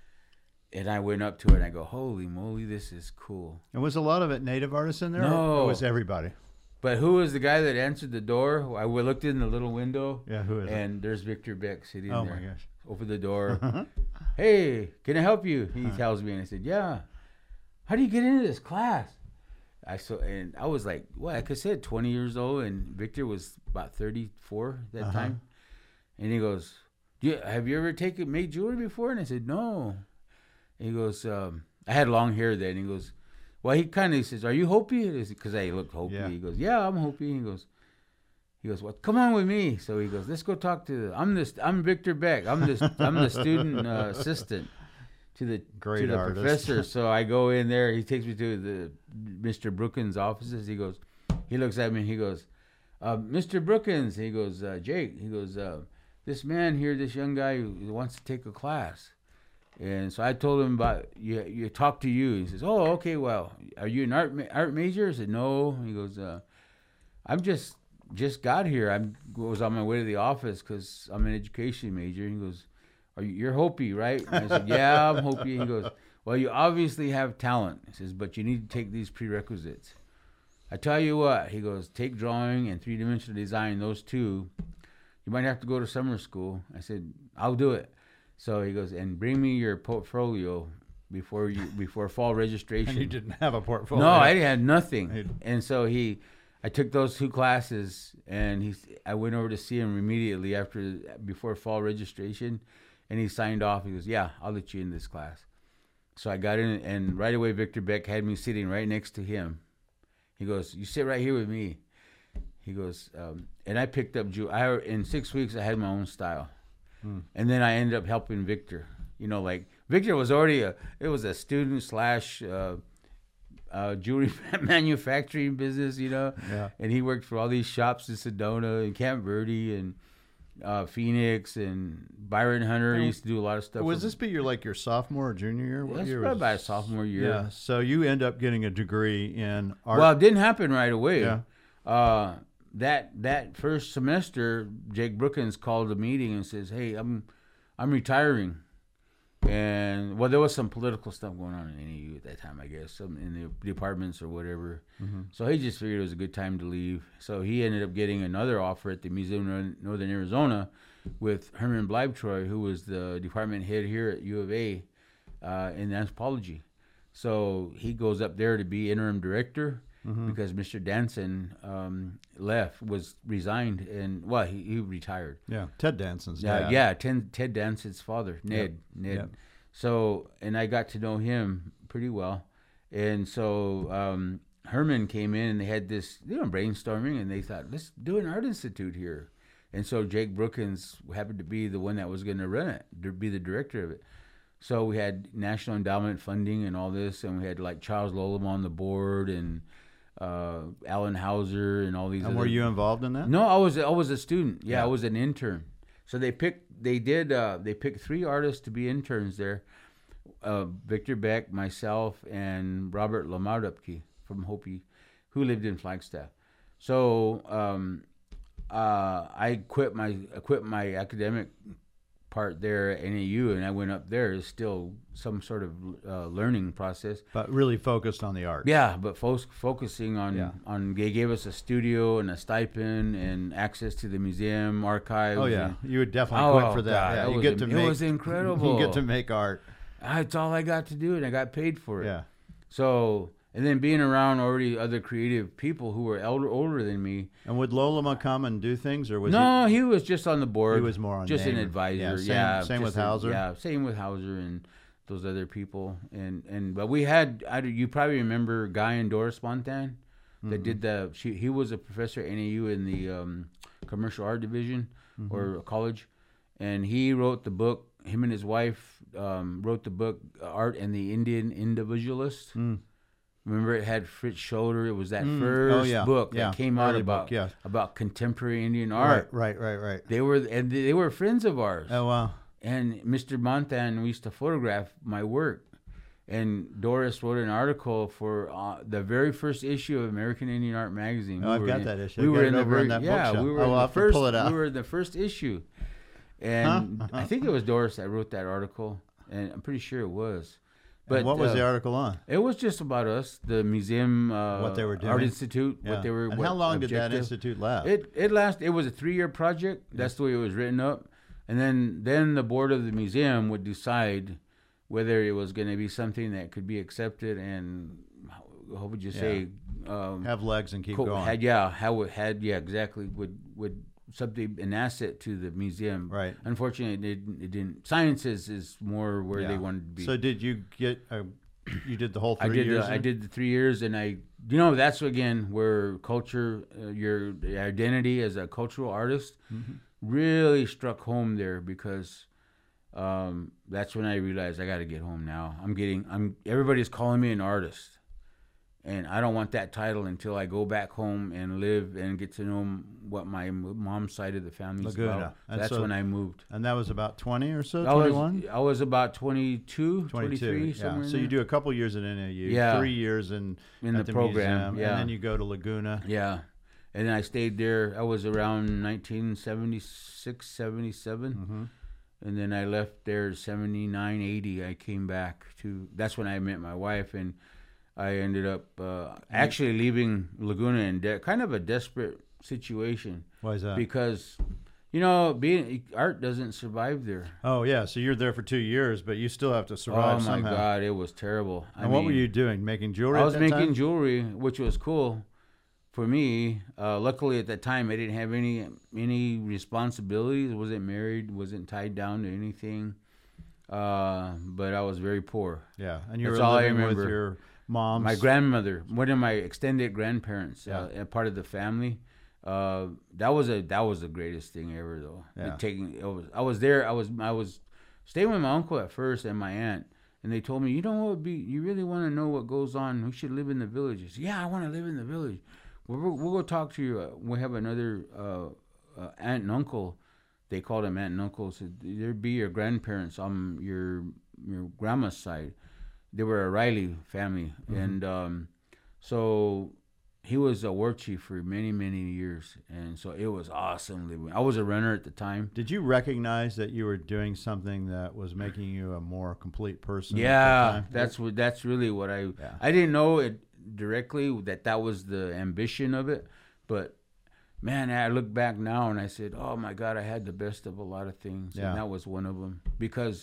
And I went up to it, and I go, holy moly, this is cool. And was a lot of it native artists in there? No. Or was everybody? But who was the guy that answered the door? I looked in the little window. Yeah, who is it? And there's Victor Beck sitting there. Oh, my gosh. Open the door. Hey, can I help you? He tells me, and I said, yeah. How do you get into this class? And I was like, well, like I said, 20 years old, and Victor was about 34 that time. And he goes, have you ever made jewelry before? And I said, no. And he goes, I had long hair then. He goes, well, he kind of says, are you Hopi? Because I looked Hopi. Yeah. He goes, yeah, I'm Hopi. He goes, well, come on with me. So he goes, let's go talk to. I'm Victor Beck. I'm the student assistant to the professor. So I go in there. He takes me to the Mr. Brookins' offices. He looks at me and he goes, Mr. Brookins. He goes, Jake. He goes, this man here, this young guy who wants to take a class. And so I told him about you talk to you. He says, oh, okay, well, are you an art major? I said, no. He goes, I'm just got here. I was on my way to the office because I'm an education major. He goes, you're Hopi, right? And I said, yeah, I'm Hopi. He goes, well, you obviously have talent. He says, but you need to take these prerequisites. I tell you what, he goes, take drawing and three-dimensional design, those two. You might have to go to summer school. I said, I'll do it. So he goes, and bring me your portfolio before fall registration. And you didn't have a portfolio? No, I had nothing. And so I took those two classes, and I went over to see him immediately before fall registration, and he signed off. He goes, yeah, I'll let you in this class. So I got in, and right away Victor Beck had me sitting right next to him. He goes, you sit right here with me. He goes, and I picked up in 6 weeks I had my own style. And then I ended up helping Victor. Like Victor was already a student / jewelry manufacturing business, Yeah. And he worked for all these shops in Sedona and Camp Verde and Phoenix and Byron Hunter. He used to do a lot of stuff. Was this be your sophomore or junior year? That's probably about sophomore year. Yeah. So you end up getting a degree in art. Well, it didn't happen right away. Yeah. That first semester, Jake Brookins called a meeting and says, "Hey, I'm retiring." And there was some political stuff going on in NAU at that time, I guess, some in the departments or whatever. Mm-hmm. So he just figured it was a good time to leave. So he ended up getting another offer at the Museum of Northern Arizona with Herman Bleibtreu, who was the department head here at U of A in anthropology. So he goes up there to be interim director because Mr. Danson resigned, and he retired. Yeah, Ted Danson's dad. Yeah, Ted Danson's father, Ned. Yep. So, and I got to know him pretty well. And so Herman came in, and they had this, brainstorming, and they thought, let's do an art institute here. And so Jake Brookins happened to be the one that was going to run it, to be the director of it. So we had National Endowment funding and all this, and we had like Charles Lolem on the board and Alan Hauser and all these. And were you involved in that? No, I was a student. Yeah, I was an intern. So they picked 3 artists to be interns there. Victor Beck, myself, and Robert Lamarupke from Hopi, who lived in Flagstaff. So I quit my academic part there at NAU, and I went up there. It's still some sort of learning process. But really focused on the art. Yeah, but focusing on Yeah. they gave us a studio and a stipend and access to the museum archives. Oh yeah, and, you would definitely quit for that. God, Yeah, it you was get to it make. was incredible. You get to make art. It's all I got to do, and I got paid for it. Yeah. So, and then being around already other creative people who were older than me. And would Lolema come and do things, or was No, he was just on the board. He was more on just name. an advisor. Same with Hauser. Yeah, same with Hauser and those other people. And but we had you probably remember Guy and Doris Montan that did he was a professor at NAU in the commercial art division or college, and he wrote the book. Him and his wife wrote the book Art and the Indian Individualist. Remember, it had Fritz Scholder. It was that first book that came out about contemporary Indian art. Right. They were friends of ours. Oh wow. And Mr. Montan used to photograph my work. And Doris wrote an article for the very first issue of American Indian Art magazine. Oh, I've got that issue. We were in over in that bookshelf. we were I'll have to pull it out. We were in the first issue. And I think it was Doris that wrote that article, and I'm pretty sure it was. But and what was the article on? It was just about us, the museum, what they were doing, Art Institute, yeah. what they were. And how long did that institute last? It lasted. It was a 3-year project. That's the way it was written up, and then the board of the museum would decide whether it was going to be something that could be accepted and how would you say have legs and keep going. Exactly would something an asset to the museum. Right. Unfortunately, it didn't. Sciences is more where they wanted to be. So did you get? You did the whole 3 years. I did the 3 years, and that's again where culture, your identity as a cultural artist, really struck home there because that's when I realized I got to get home now. Everybody's calling me an artist. And I don't want that title until I go back home and live and get to know what my mom's side of the family is about. That's when I moved. And that was about 20 or so, 21? I was about 22, 23, somewhere So you do a couple years at NAU, 3 years in the program, museum, and then you go to Laguna. Yeah. And then I stayed there. I was around 1976, 77. And then I left there 79, 80. I came back that's when I met my wife, and I ended up actually leaving Laguna in kind of a desperate situation. Why is that? Because, art doesn't survive there. Oh, yeah. So you're there for 2 years, but you still have to survive somehow. Oh, my God. It was terrible. And what were you doing? Making jewelry I was at that making time? jewelry, which was cool for me. Luckily, at that time, I didn't have any responsibilities. I wasn't married, wasn't tied down to anything. But I was very poor. Yeah. And you were living with your mom's? My grandmother, one of my extended grandparents, part of the family. That was the greatest thing ever, though. Yeah. I was there. I was staying with my uncle at first and my aunt, and they told me, you you really want to know what goes on? We should live in the village. I said, yeah, I want to live in the village. We'll go talk to you. We have another aunt and uncle. They called him aunt and uncle. Said there'd be your grandparents on your grandma's side. They were a Riley family, and so he was a war chief for many, many years, and so it was awesome living. I was a runner at the time. Did you recognize that you were doing something that was making you a more complete person? Yeah, that's really what I didn't know it directly that was the ambition of it, but man, I look back now and I said, oh my God, I had the best of a lot of things, and that was one of them because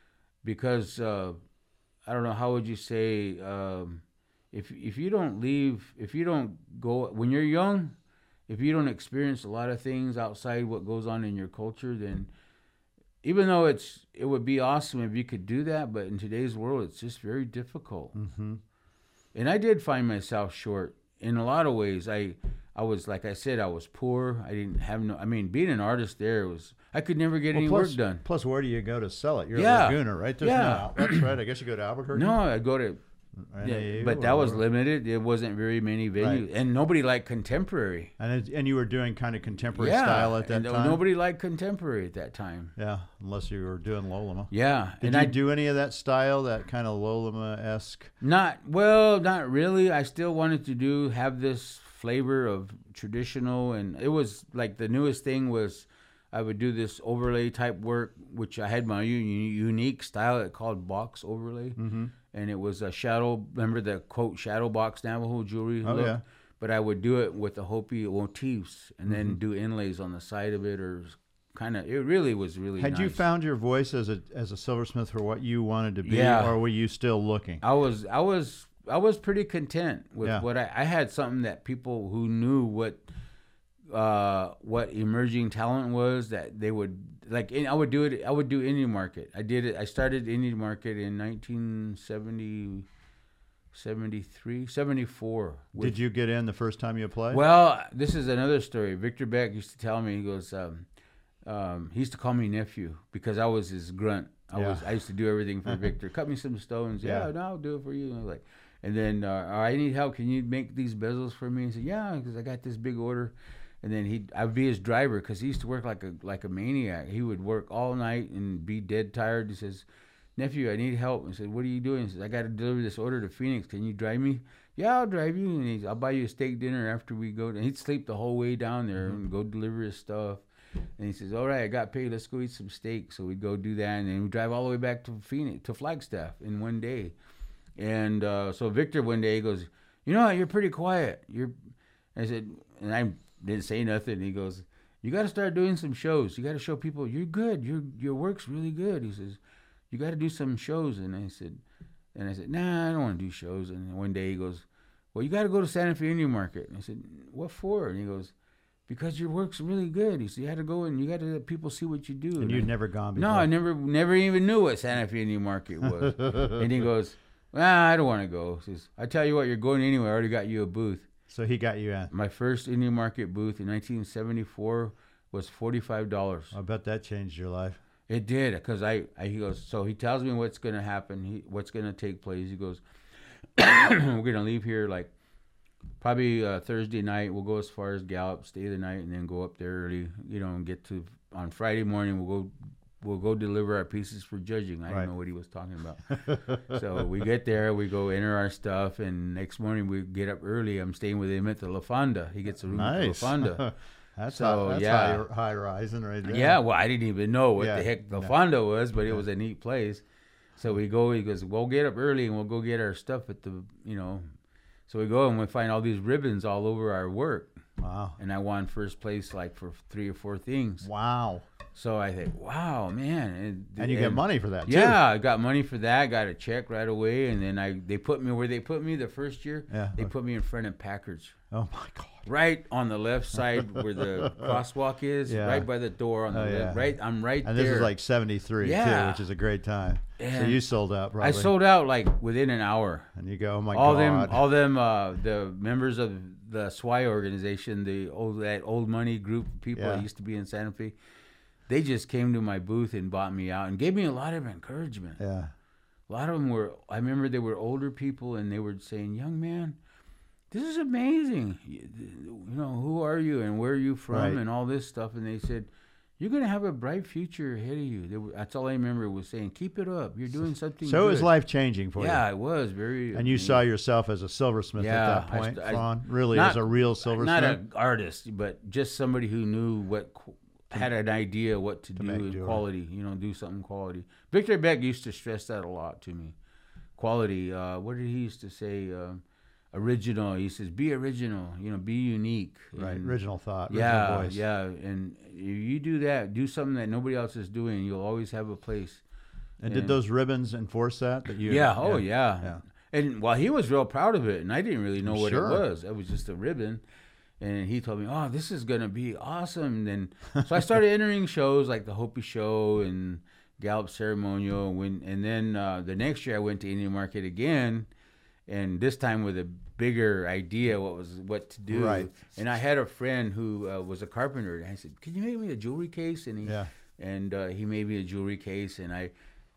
I don't know, how would you say, if you don't leave, if you don't go, when you're young, if you don't experience a lot of things outside what goes on in your culture, then even though it would be awesome if you could do that, but in today's world, it's just very difficult. And I did find myself short in a lot of ways. I was, like I said, I was poor. I didn't have being an artist there I could never get any work done. Plus, where do you go to sell it? You're at Laguna, right? There's no outlets, right? I guess you go to Albuquerque? No, I go to, but that was limited. It wasn't very many venues. And nobody liked contemporary. And you were doing kind of contemporary style at that time? Nobody liked contemporary at that time. Yeah, unless you were doing Lolema. Yeah. Did you do any of that style, that kind of Lolema-esque? Not really. I still wanted to have this flavor of traditional, and it was like the newest thing was I would do this overlay type work, which I had my unique style called box overlay. Mm-hmm. And it was a shadow, remember the quote, shadow box Navajo jewelry Oh, look? yeah. But I would do it with the Hopi motifs and then do inlays on the side of it, or kind of, it really was really Had nice. you found your voice as a silversmith for what you wanted to be, Yeah. or were you still looking? I was pretty content with what I had something that people who knew what emerging talent was, that they would like. I would do indie market. I did it. I started indie market in 1970. 73, 74. Did you get in the first time you applied? Well, this is another story. Victor Beck used to tell me, he goes, he used to call me nephew because I was his grunt. I used to do everything for Victor. Cut me some stones. Yeah, no, I'll do it for you. And I was like, and then I need help. Can you make these bezels for me? He said, yeah, because I got this big order. And then I would be his driver because he used to work like a maniac. He would work all night and be dead tired. He says, nephew, I need help. I said, what are you doing? He says, I got to deliver this order to Phoenix. Can you drive me? Yeah, I'll drive you. And I'll buy you a steak dinner after we go. And he'd sleep the whole way down there and go deliver his stuff. And he says, all right, I got paid. Let's go eat some steak. So we'd go do that. And then we'd drive all the way back to Phoenix, to Flagstaff in one day. And so Victor one day, he goes, you know, you're pretty quiet. I said, and I didn't say nothing. He goes, you got to start doing some shows. You got to show people you're good. Your work's really good. He says, you got to do some shows. And I said, nah, I don't want to do shows. And one day he goes, well, you got to go to Santa Fe Indian Market. And I said, what for? And he goes, because your work's really good. He said, you had to go and you got to let people see what you do. And you'd never gone before? No, I never even knew what Santa Fe Indian Market was. And he goes, I don't want to go. He says, I tell you what, you're going anyway. I already got you a booth. So he got you in. My first Indian Market booth in 1974 was $45. I bet that changed your life. It did, because he goes, so he tells me what's going to happen, what's going to take place. He goes, we're going to leave here like probably Thursday night. We'll go as far as Gallup, stay the night, and then go up there early, and get to, on Friday morning, we'll go deliver our pieces for judging. I didn't know what he was talking about. So we get there, we go enter our stuff, and next morning we get up early. I'm staying with him at the La Fonda. He gets a room at the La Fonda. That's high rising right there. Yeah, well, I didn't even know what the heck the Fonda was, but it was a neat place. So we go, he goes, we'll get up early and we'll go get our stuff at the, So we go and we find all these ribbons all over our work. Wow. And I won first place like for 3 or 4 things. Wow. So I think, wow, man. And you get money for that, too. Yeah, I got money for that. Got a check right away. And then they put me where they put me the first year. Yeah. They put me in front of Packard's. Oh, my God. Right on the left side where the crosswalk is, right by the door on the left. Right, I'm right and there. And this is like 73, too, which is a great time. And so you sold out, probably. I sold out like within an hour. And you go, oh, my God. All them, the members of the SWI organization, that old money group of people that used to be in Santa Fe, they just came to my booth and bought me out and gave me a lot of encouragement. Yeah. A lot of them I remember they were older people, and they were saying, young man, this is amazing. Who are you and where are you from and all this stuff. And they said, you're going to have a bright future ahead of you. That's all I remember was saying, keep it up. You're doing something So good. it was life-changing for you. Yeah, it was very. And you saw yourself as a silversmith at that point, Fawn? Really, as a real silversmith? Not an artist, but just somebody who knew had an idea what to do in quality, do something quality. Victor Beck used to stress that a lot to me. Quality. What did he used to say? Original. He says, be original, be unique. Right, original thought, original voice. Yeah, and you do that, do something that nobody else is doing, you'll always have a place. And did those ribbons enforce that you? Yeah. And he was real proud of it, and I didn't really know what it was. It was just a ribbon. And he told me, oh, this is going to be awesome. So I started entering shows like the Hopi Show and Gallup Ceremonial. And then the next year I went to Indian Market again, and this time with a bigger idea what to do. Right. And I had a friend who was a carpenter, and I said, can you make me a jewelry case? And he made me a jewelry case, and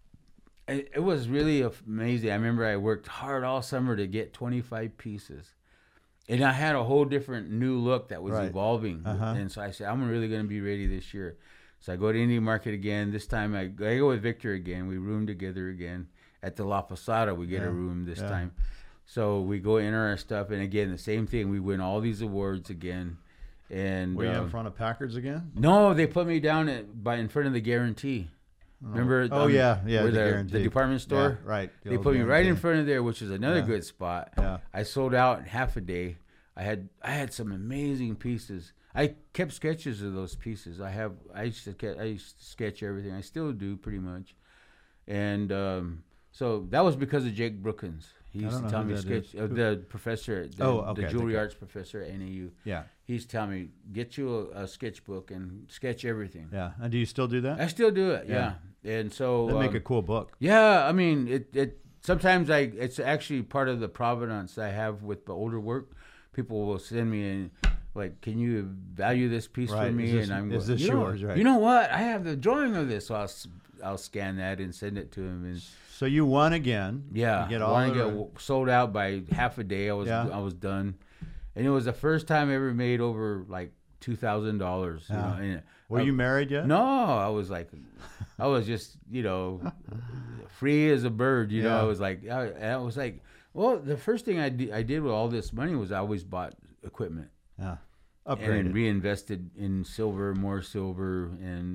it was really amazing. I remember I worked hard all summer to get 25 pieces. And I had a whole different new look that was evolving. And so I said, I'm really going to be ready this year. So I go to Indian Market again. This time I go with Victor again. We room together again. At the La Posada, we get a room this time. So we go enter our stuff. And again, the same thing. We win all these awards again. And Were you in front of Packard's again? no, they put me down in front of the Guarantee. Remember? Yeah, where the Guarantee. department store. Yeah, right. The They old put me right in Guarantee. front of there, which is another Yeah. good spot. Yeah. I sold out in half a day. I had some amazing pieces. I kept sketches of those pieces. I used to sketch everything. I still do pretty much. And so that was because of Jake Brookins. He used don't to know tell who me that sketch. is. The professor, Okay, the jewelry the guy. arts professor at NAU. Yeah. He used to tell me, get you a sketchbook and sketch everything. Yeah. And do you still do that? I still do it. Yeah. Yeah. And so That'd make a cool book. yeah, I mean, it sometimes it's actually part of the provenance I have with the older work. People will send me and like, can you value this piece Right. for me? Is this- and I'm is going, this yours? Right. You know what? I have the drawing of this, so I'll scan that and send it to him. And So you won again. yeah, You get I all want the- to get sold out by half a day. I was done, and it was the first time I ever made over like $2,000. Yeah. You know, Were you married yet? no, I was just, free as a bird, you know. Yeah. I was like, well, the first thing I did with all this money was I always bought equipment Yeah. and Upgraded. reinvested in silver, more silver,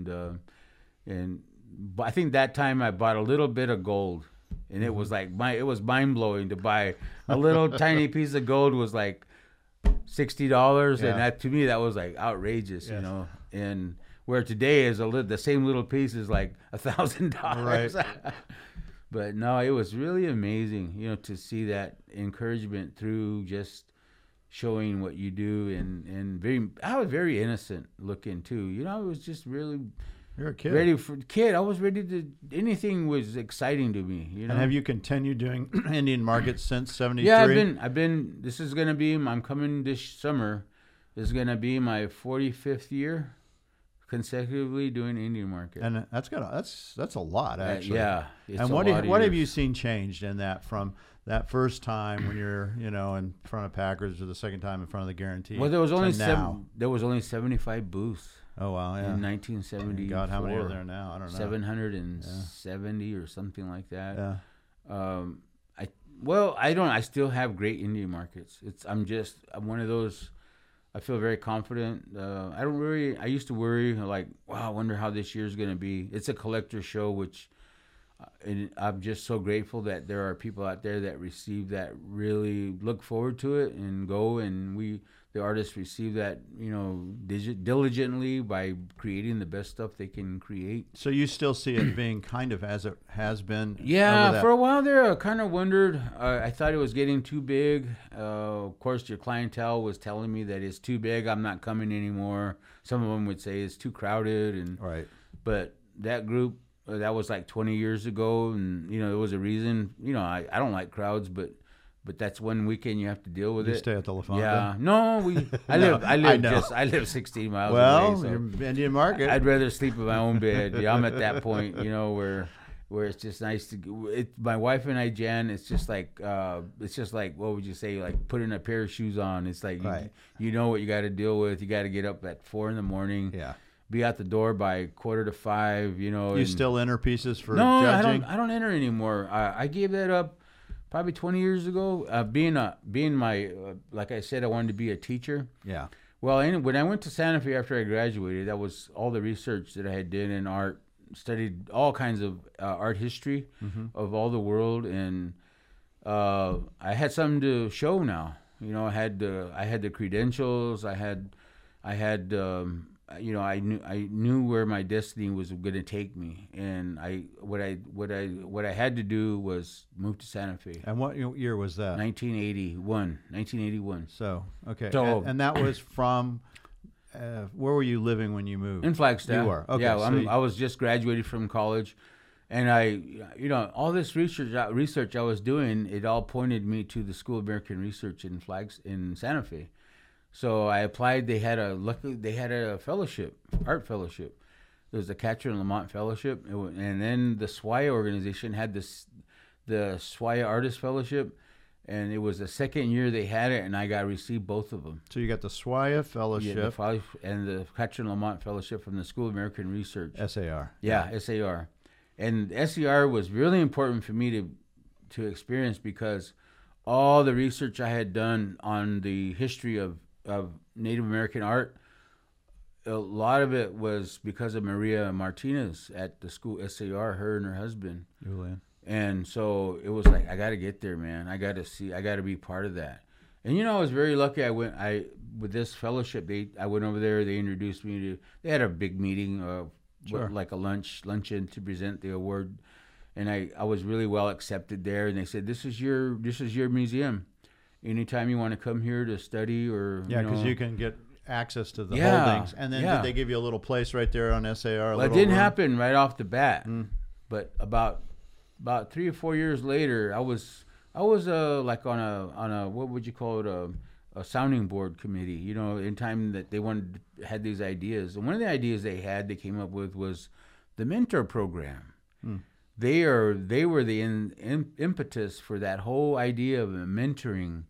but I think that time I bought a little bit of gold, and it was like it was mind blowing to buy a little tiny piece of gold was like $60, Yeah. and that to me that was like outrageous, Yes. and where today is the same little piece is like $1,000. Right. But no, it was really amazing, to see that encouragement through just showing what you do, and I was very innocent looking too. I was just really You're a kid. ready for kid. I was ready to anything was exciting to me. And have you continued doing Indian markets since '73? Yeah, I've been. This is gonna be. I'm coming this summer. This is gonna be my 45th year consecutively doing Indian market. And that's a lot actually. Yeah. It's And a what lot of have you years. seen changed in that from that first time when you're in front of Packers to the second time in front of the Guarantee? Well, there was only now. there was only 75 booths Oh wow, yeah. in 1970. God, how many are there now? I don't know. 770 or something like that. Yeah. I still have great Indian markets. I'm one of those. I feel very confident. I used to worry like, wow, I wonder how this year's going to be. It's a collector show, which and I'm just so grateful that there are people out there that receive that, really look forward to it and go, and the artists receive that, diligently by creating the best stuff they can create. So you still see it being kind of as it has been? Yeah, over that- for a while there, I kind of wondered. I thought it was getting too big. Of course, your clientele was telling me that it's too big. I'm not coming anymore. Some of them would say it's too crowded, Right. but that group, that was like 20 years ago, and it was a reason. I don't like crowds, but that's one weekend you have to deal with You it. stay at the La Fonda? Yeah, no, I No, I live 16 miles Well, away. So you're Indian market. I'd rather sleep in my own bed. Yeah, I'm at that point, where it's just nice to. My wife and I, Jan, it's just like what would you say? Like putting a pair of shoes on. It's like Right. you know what you got to deal with. You got to get up at 4 a.m. Yeah. Be out the door by 4:45. You and- still enter pieces for no, judging? I don't enter anymore. I gave that up probably 20 years ago. Being my like I said, I wanted to be a teacher. Yeah. Well, when I went to Santa Fe after I graduated, that was all the research that I had did in art. Studied all kinds of art history of all the world, and I had something to show now. I had the credentials. I knew where my destiny was going to take me, and what I had to do was move to Santa Fe. And what year was that? 1981. So, okay. So- and that was from, where were you living when you moved? In Flagstaff. You were. Okay. Yeah, so I was just graduated from college, and all this research I was doing, it all pointed me to the School of American Research in Santa Fe. So I applied. Luckily they had a fellowship, art fellowship. There was the Catcher and Lamont Fellowship, and then the SWIA organization had the SWIA Artist Fellowship, and it was the second year they had it, and I received both of them. So you got the SWIA Fellowship, And the Catcher and Lamont Fellowship from the School of American Research. SAR. Yeah, SAR. And SAR was really important for me to experience, because all the research I had done on the history of Native American art a lot of it was because of Maria Martinez at the school SAR, her and her husband. Julian. And so it was like, I got to get there, man. I got to be part of that. And, I was very lucky. With this fellowship, I went over there. They introduced me they had a big meeting, Sure. like a luncheon to present the award. And I was really well accepted there. And they said, this is your museum. Anytime you want to come here to study or, Yeah, because you can get access to the Yeah, holdings. And then yeah. did they give you a little place right there on SAR? Well, it didn't happen right off the bat. Mm. But about 3 or 4 years later, I was like on a what would you call it, a sounding board committee, in time that they had these ideas. And one of the ideas they came up with was the mentor program. Mm. They were the impetus for that whole idea of mentoring,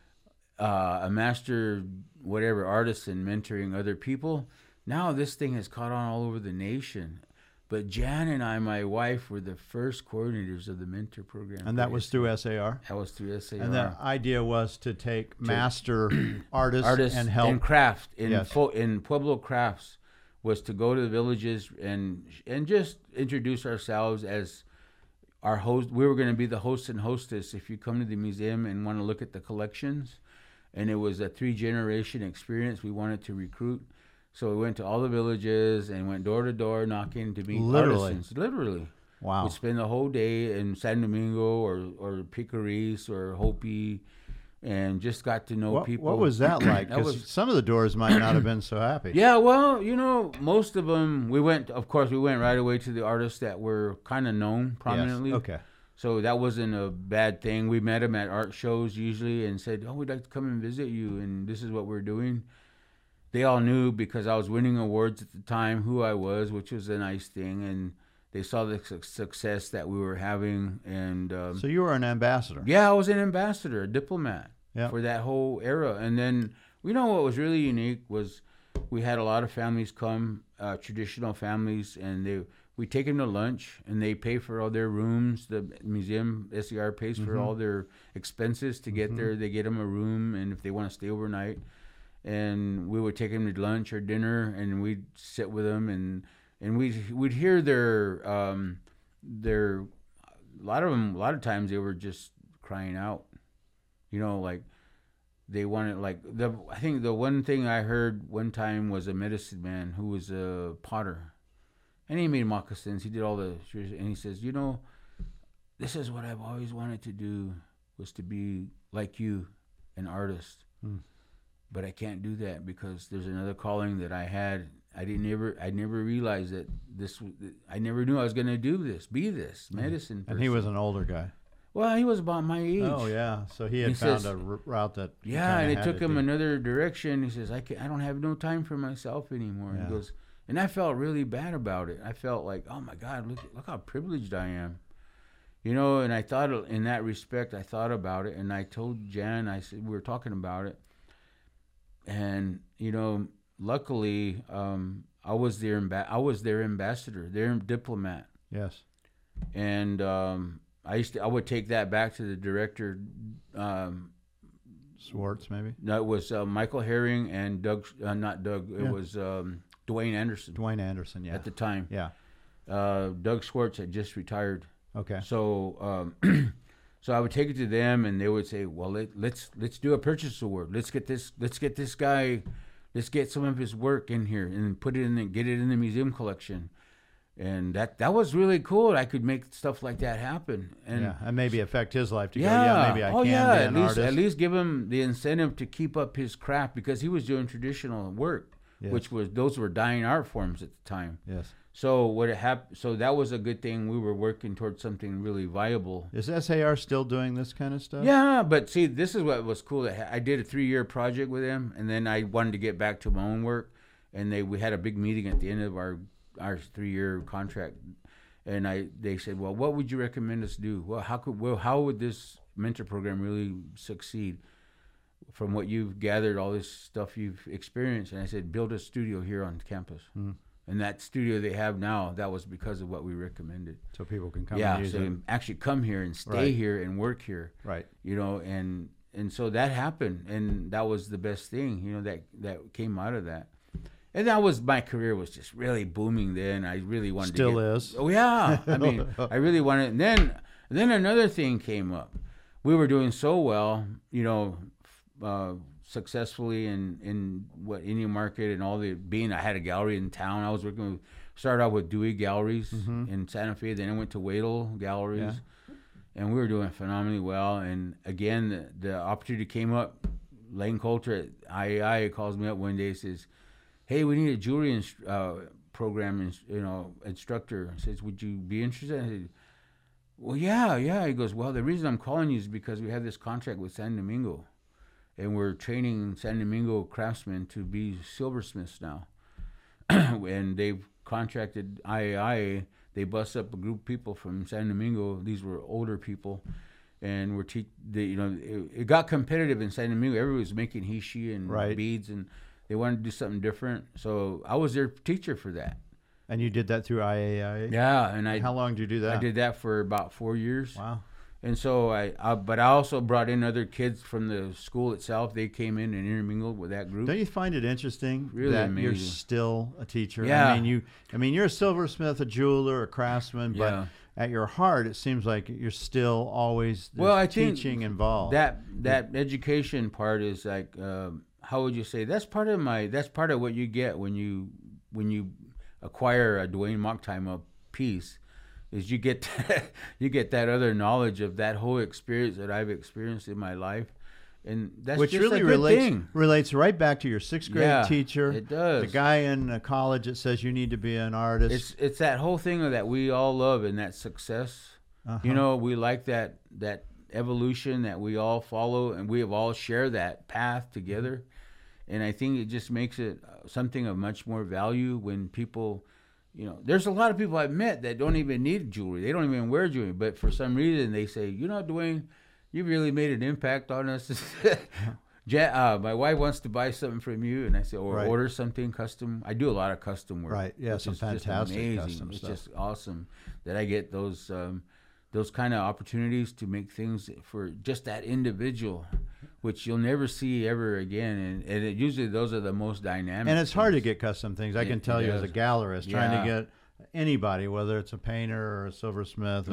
a master whatever artisan mentoring other people. Now this thing has caught on all over the nation. But Jan and I, my wife, were the first coordinators of the mentor program. And that was through SAR? That was through SAR. And the idea was to take master artists and help. And craft, Yes. in Pueblo crafts, was to go to the villages and just introduce ourselves as our host. We were going to be the host and hostess if you come to the museum and want to look at the collections. And it was a 3-generation experience we wanted to recruit. So we went to all the villages and went door to door knocking to meet artisans. Literally. Wow. We'd spend the whole day in San Domingo or Picaris or Hopi and just got to know people. What was that like? Because some of the doors might not have been so happy. Yeah, well, most of them, we went right away to the artists that were kind of known prominently. Yes. Okay. So that wasn't a bad thing. We met them at art shows usually and said, we'd like to come and visit you, and this is what we're doing. They all knew because I was winning awards at the time who I was, which was a nice thing, and they saw the success that we were having. And so you were an ambassador. Yeah, I was an ambassador, a diplomat for that whole era. And then what was really unique was we had a lot of families come, traditional families, and we take them to lunch, and they pay for all their rooms. The museum, SER, pays for all their expenses to get there. They get them a room, and if they want to stay overnight. And we would take them to lunch or dinner, and we'd sit with them, and we'd hear their a lot of times they were just crying out, like they wanted, I think the one thing I heard one time was a medicine man who was a potter, and he made moccasins. He did all the, and he says, this is what I've always wanted to do, was to be like you, an artist. But I can't do that because there's another calling that I had. I never realized that I never knew I was going to do this, be this medicine person. And he was an older guy. Well, he was about my age. Oh, yeah. So he had found a route that. Yeah, and it took him another direction. He says, I don't have no time for myself anymore. Yeah. He goes, and I felt really bad about it. I felt like, oh my God, look how privileged I am. And I thought, in that respect, I thought about it, and I told Jan, I said, we were talking about it. And luckily, I was their ambassador, their diplomat. Yes. And I would take that back to the director. Swartz, maybe. No, it was Michael Herring and Doug. Not Doug. It was Dwayne Anderson. Dwayne Anderson, yeah. At the time. Yeah. Doug Swartz had just retired. Okay. So. So I would take it to them, and they would say, "Well, let's do a purchase award. Let's get this guy, let's get some of his work in here and put it in, get it in the museum collection." And that was really cool. I could make stuff like that happen, and maybe affect his life to go. Yeah, maybe I can be an artist. At least give him the incentive to keep up his craft, because he was doing traditional work, which those were dying art forms at the time. Yes. So so that was a good thing. We were working towards something really viable. Is SAR still doing this kind of stuff? Yeah, but see, this is what was cool. I did a 3-year project with them, and then I wanted to get back to my own work. And we had a big meeting at the end of our 3-year contract, and they said, "Well, what would you recommend us do? Well, how would this mentor program really succeed from what you've gathered, all this stuff you've experienced?" And I said, "Build a studio here on campus." And that studio they have now, that was because of what we recommended. So people can come and use it. Actually come here and stay here and work here. Right. And so that happened, and that was the best thing, that came out of that. And that was, my career was just really booming then. I really wanted Still to get, is. Oh yeah. I mean, I really wanted, and then another thing came up. We were doing so well, you know, successfully in what Indian market and all the, I had a gallery in town. I was working with, started out with Dewey Galleries in Santa Fe. Then I went to Wadle Galleries, and we were doing phenomenally well. And again, the opportunity came up. Lane Coulter at IAI calls me up one day and says, "Hey, we need a jewelry program, instructor." Says, "Would you be interested?" I said, "Well, yeah." He goes, "Well, the reason I'm calling you is because we have this contract with San Domingo, and we're training San Domingo craftsmen to be silversmiths now." And they've contracted IAI. They bust up a group of people from San Domingo. These were older people, and it got competitive in San Domingo. Everybody was making hishi and beads, and they wanted to do something different. So I was their teacher for that. And you did that through IAI? Yeah. And how long did you do that? I did that for about 4 years. Wow. And so but I also brought in other kids from the school itself. They came in and intermingled with that group. Don't you find it interesting really that amazing. You're still a teacher? Yeah. I mean, you're a silversmith, a jeweler, a craftsman, but at your heart, it seems like you're still always teaching involved. That education part is like, how would you say? That's part of what you get when you acquire a Dwayne Mocktime piece. Is you get that other knowledge of that whole experience that I've experienced in my life, and that's which just really a good thing. Relates right back to your sixth grade teacher. It does. The guy in college that says you need to be an artist. It's that whole thing that we all love and that success. You know, we like that evolution that we all follow, and we have all share that path together. And I think it just makes it something of much more value when people. You know, there's a lot of people I've met that don't even need jewelry. They don't even wear jewelry. But for some reason, they say, "You know, Dwayne, you really made an impact on us." My wife wants to buy something from you. And I say, or order something custom. I do a lot of custom work. Right, yeah, some fantastic custom it's stuff. It's just awesome that I get those kind of opportunities to make things for just that individual, which you'll never see ever again. And usually those are the most dynamic. And it's hard to get custom things. I can tell you as a gallerist, trying to get anybody, whether it's a painter or a silversmith,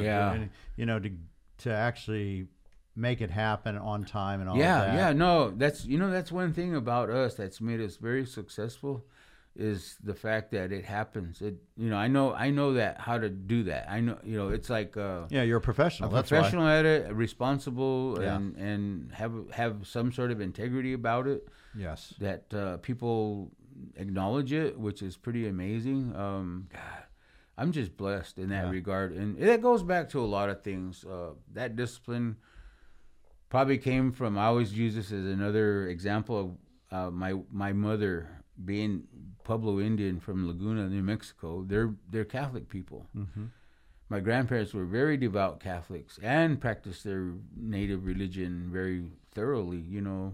to actually make it happen on time and all that. Yeah, no, that's one thing about us that's made us very successful. Is the fact that it happens. I know that how to do that. I know, it's like you're a professional. That's professional at it, responsible, and have some sort of integrity about it. Yes, that people acknowledge it, which is pretty amazing. God, I'm just blessed in that regard, and it goes back to a lot of things. That discipline probably came from. I always use this as another example of my mother being Pueblo Indian from Laguna, New Mexico. They're Catholic people. Mm-hmm. My grandparents were very devout Catholics and practiced their native religion very thoroughly.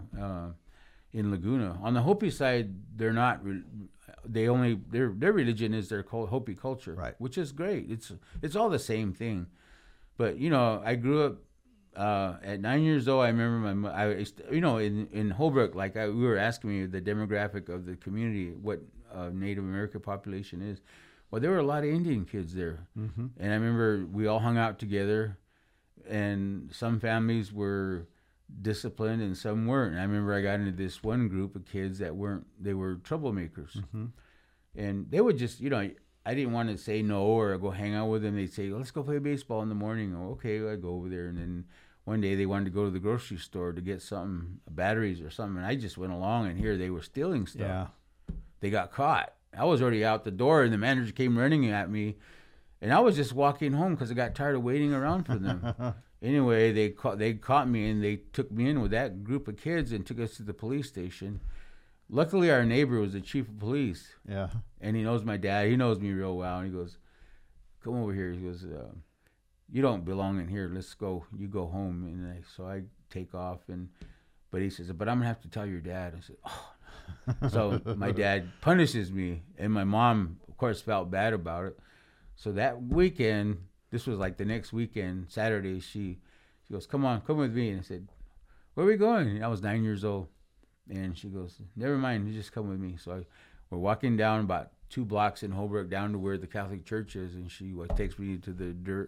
In Laguna. On the Hopi side, they're not. Their religion is their Hopi culture, right? Which is great. It's all the same thing. But I grew up. At 9 years old, I remember in Holbrook, we were asking me the demographic of the community, what Native American population is. Well, there were a lot of Indian kids there, and I remember we all hung out together, and some families were disciplined and some weren't. And I remember I got into this one group of kids that weren't. They were troublemakers, and they would just I didn't want to say no or go hang out with them. They'd say, let's go play baseball in the morning. Oh, okay, I'd go over there. And then one day they wanted to go to the grocery store to get something, batteries or something. And I just went along, and here they were stealing stuff. Yeah. They got caught. I was already out the door, and the manager came running at me. And I was just walking home because I got tired of waiting around for them. Anyway, they caught me, and they took me in with that group of kids and took us to the police station. Luckily, our neighbor was the chief of police. Yeah. And he knows my dad. He knows me real well. And he goes, come over here. He goes, you don't belong in here. Let's go. You go home. And so I take off. But he says, but I'm going to have to tell your dad. I said, oh. So my dad punishes me. And my mom, of course, felt bad about it. So that weekend, this was like the next weekend, Saturday, she goes, come with me. And I said, where are we going? And I was 9 years old. And she goes, never mind, you just come with me. So we're walking down about 2 blocks in Holbrook down to where the Catholic Church is, and she takes me to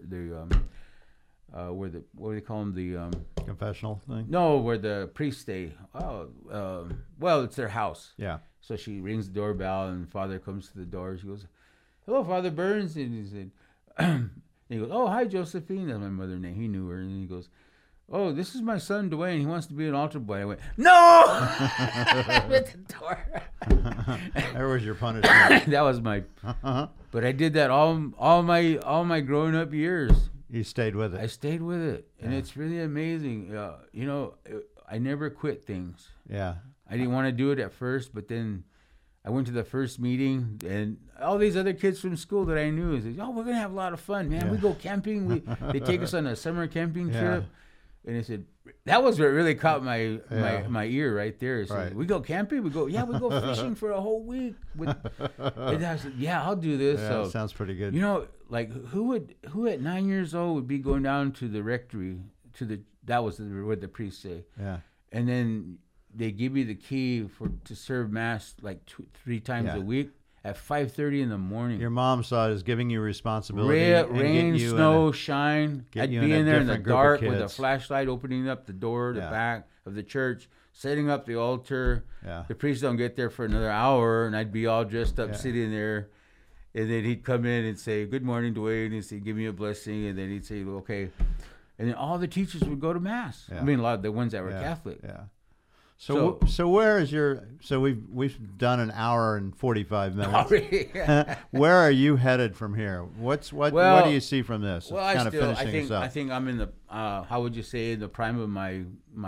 where the, what do they call them, the confessional thing. no, where the priests stay. Well, it's their house. Yeah. So she rings the doorbell, and Father comes to the door. She goes, "Hello, Father Burns," and he said, and he goes, "Oh, hi, Josephine." That's my mother's name. He knew her, and he goes, "Oh, this is my son, Dwayne. He wants to be an altar boy." I went, "No!" At the door. There was your punishment. That was my. But I did that all my growing up years. You stayed with it. I stayed with it, and it's really amazing. You know, I never quit things. Yeah. I didn't want to do it at first, but then I went to the first meeting, and all these other kids from school that I knew said, "Oh, we're gonna have a lot of fun, man. Yeah. We go camping. They take us on a summer camping Yeah. trip." And I said, that was what really caught my ear right there. So Right. we go camping. We go fishing for a whole week. And I said, "Yeah, I'll do this." Yeah, So sounds pretty good. you know, like who at 9 years old would be going down to the rectory that was what the priests say, Yeah. and then they give you the key to serve mass like 3 times Yeah. a week at 5:30 in the morning. Your mom saw it as giving you responsibility. Rain, snow, shine. get I'd you be in a in there in the different group of dark with a kids. flashlight, opening up the door, the Yeah. back of the church, setting up the altar. Yeah. The priest don't get there for another hour, and I'd be all dressed up, Yeah. sitting there. And then he'd come in and say, "Good morning, Dwayne," and he'd say, "Give me a blessing," and then he'd say, "Okay." And then all the teachers would go to mass. Yeah. I mean, a lot of the ones that were Yeah. Catholic. Yeah. So where is your? So we've done an hour and 45 minutes. Where are you headed from here? What do you see from this? Well, Kind of finishing us up. I think I'm in the how would you say, in the prime of my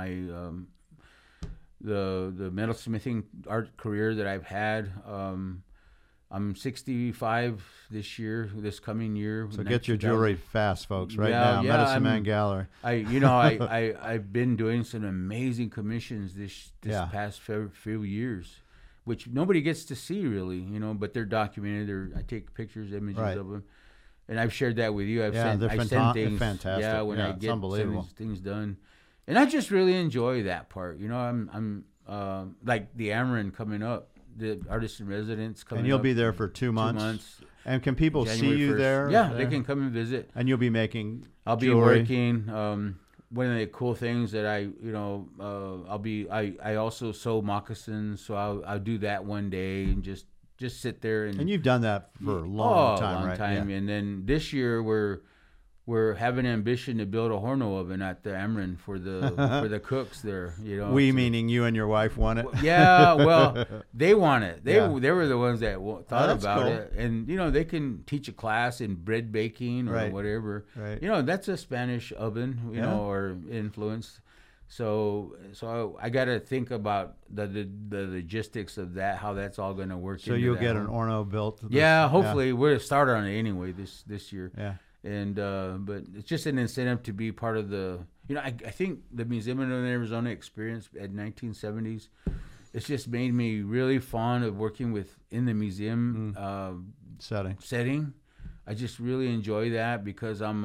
the metalsmithing art career that I've had. I'm 65 this coming year. So get your jewelry fast, folks, right now. Yeah, Medicine Man Gallery. I've been doing some amazing commissions this Yeah. past few years, which nobody gets to see really, but they're documented. I take pictures, images Right. of them, and I've shared that with you. I've Yeah, sent they're things. fantastic. Yeah, when Yeah, I it's get some unbelievable. of these things done, and I just really enjoy that part. I'm like the Amarin coming up. The artist in residence coming And you'll up be there for 2 months. 2 months. And can people January see you 1st. there? Yeah, there? they can come and visit. And you'll be making I'll be jewelry. working. One of the cool things that I also sew moccasins, so I'll do that one day and just sit there and And you've done that for a long time, right? Yeah. And then this year we're having ambition to build a horno oven at the Amarin for the cooks there. Meaning you and your wife want it? Yeah, well, they want it. They Yeah. they were the ones that thought that's about cool. it, and they can teach a class in bread baking or Right. whatever. Right. That's a Spanish oven, Yeah. or influence. So I got to think about the logistics of that, how that's all going to work. So into you'll that get one. an Orno built? Yeah, hopefully we're started on it anyway this year. Yeah. And but it's just an incentive to be part of the. I think the Museum of Northern Arizona experience at 1970s. It's just made me really fond of working in the museum setting. I just really enjoy that because I'm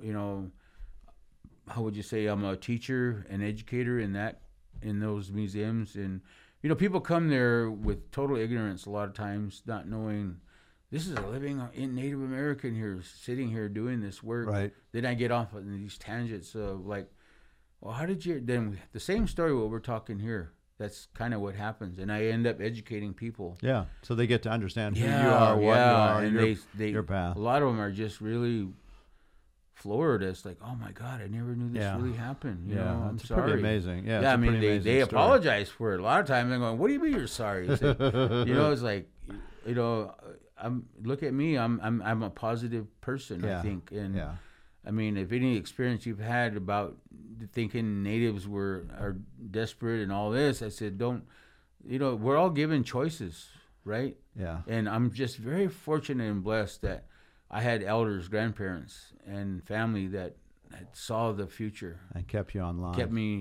how would you say, I'm a teacher and educator in those museums, and people come there with total ignorance a lot of times, not knowing. This is a living Native American here, sitting here doing this work. Right. Then I get off on these tangents of like, well, how did you? Then the same story what we're talking here. That's kind of what happens, and I end up educating people. Yeah. So they get to understand who you are, what you are, and your path. A lot of them are just really floored. It's like, oh my God, I never knew this Yeah. really happened. I'm it's sorry. pretty amazing. Yeah. Yeah, it's I a mean, pretty they amazing story. apologize for it. A lot of times they're going, "What do you mean you're sorry?" It's like, it's like, look at me. I'm a positive person. Yeah. I think, and Yeah. I mean, if any experience you've had about thinking natives are desperate and all this, I said, don't. We're all given choices, right? Yeah. And I'm just very fortunate and blessed that I had elders, grandparents, and family that saw the future. And kept you online. Gave me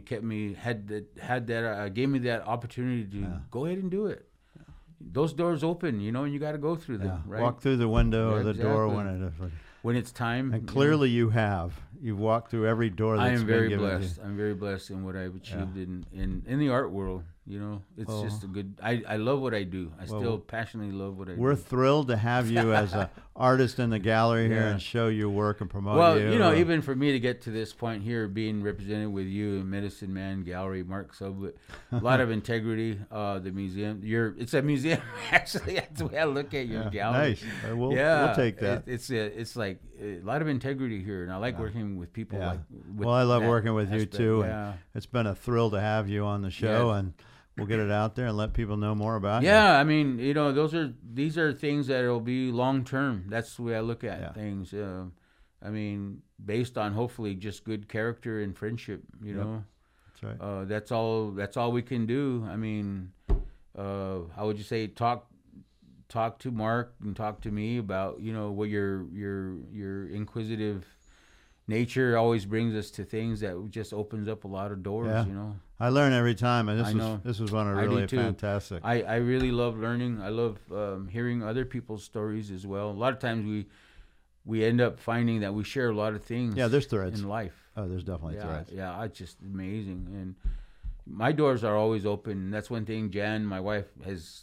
that opportunity to go ahead and do it. Those doors open, and you got to go through them. Yeah. Right? Walk through the window or the door exactly. when When it's time. And clearly you have. you've walked through every door I that's am been very given to you. blessed. I'm very blessed in what I've achieved in the art world. You know, it's just a good. I love what I do. I still passionately love what I do. We're thrilled to have you as an artist in the gallery here and show your work and promote Well, you. you know, even for me to get to this point here, being represented with you in Medicine Man Gallery, Mark Sublet, a lot of integrity. The museum, it's a museum. Actually, that's the way I look at your gallery. Nice. We'll take that. It's like a lot of integrity here, and I like working with people like. Well, I love working with aspect. you too. Yeah. And it's been a thrill to have you on the show, and we'll get it out there and let people know more about you. Yeah, I mean, you know, these are things that will be long term. That's the way I look at things. I mean, based on hopefully just good character and friendship. You know, that's right. That's all we can do. I mean, how would you say talk to Mark and talk to me about, you know, what your inquisitive nature always brings us to things that just opens up a lot of doors. You know. I learn every time, and this was one of I really do too. fantastic. I really love learning. I love hearing other people's stories as well. A lot of times we end up finding that we share a lot of things. Yeah, there's threads in life. Oh, there's definitely threads. Yeah, it's just amazing, and my doors are always open. That's one thing Jan, my wife, has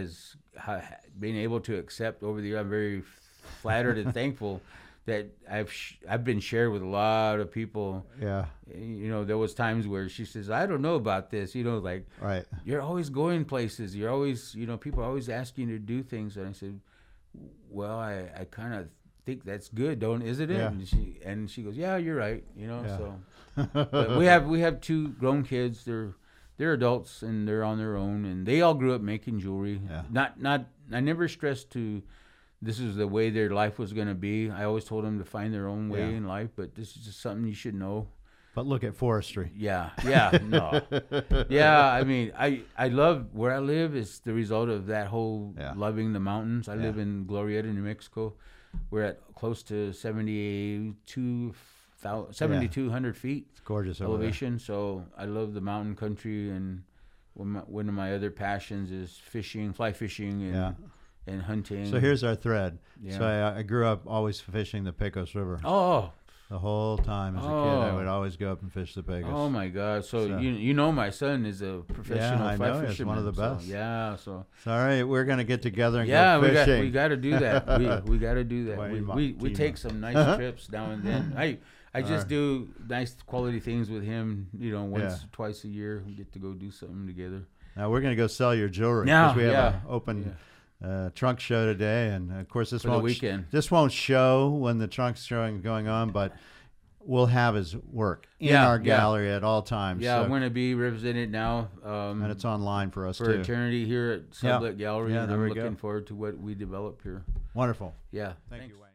been able to accept over the year. I'm very flattered and thankful that I've been shared with a lot of people. Yeah. You know, there was times where she says, I don't know about this. You know, like, right. You're always going places. You're always, you know, people are always asking you to do things. And I said, well, I kind of think that's good, isn't it? Yeah. And she goes, yeah, you're right. You know, so but we have two grown kids. They're adults and they're on their own, and they all grew up making jewelry. Yeah. I never stressed this is the way their life was going to be. I always told them to find their own way in life, but this is just something you should know. But look at forestry. Yeah, no. I mean, I love where I live is the result of that whole loving the mountains. I live in Glorieta, New Mexico. We're at close to 7,200 feet. It's gorgeous elevation. So I love the mountain country, and one of my other passions is fishing, fly fishing, and hunting. So here's our thread. Yeah. So I grew up always fishing the Pecos River. Oh. The whole time as a kid, I would always go up and fish the Pecos. Oh my God! So you know my son is a professional fly fisherman. He's one of the best. So all right, we're gonna get together and go fishing. we got to do that. we got to do that. We take some nice trips now and then. I just do nice quality things with him. You know, once or twice a year, we get to go do something together. Now we're gonna go sell your jewelry because we have an open. Trunk show today, and of course this won't show when the trunk's going on, but we'll have his work in our gallery at all times. I'm going to be represented now, and it's online for us for too. eternity here at Sublet Gallery. Yeah, and I'm looking forward to what we develop here. Wonderful. Yeah, thank you, Wayne.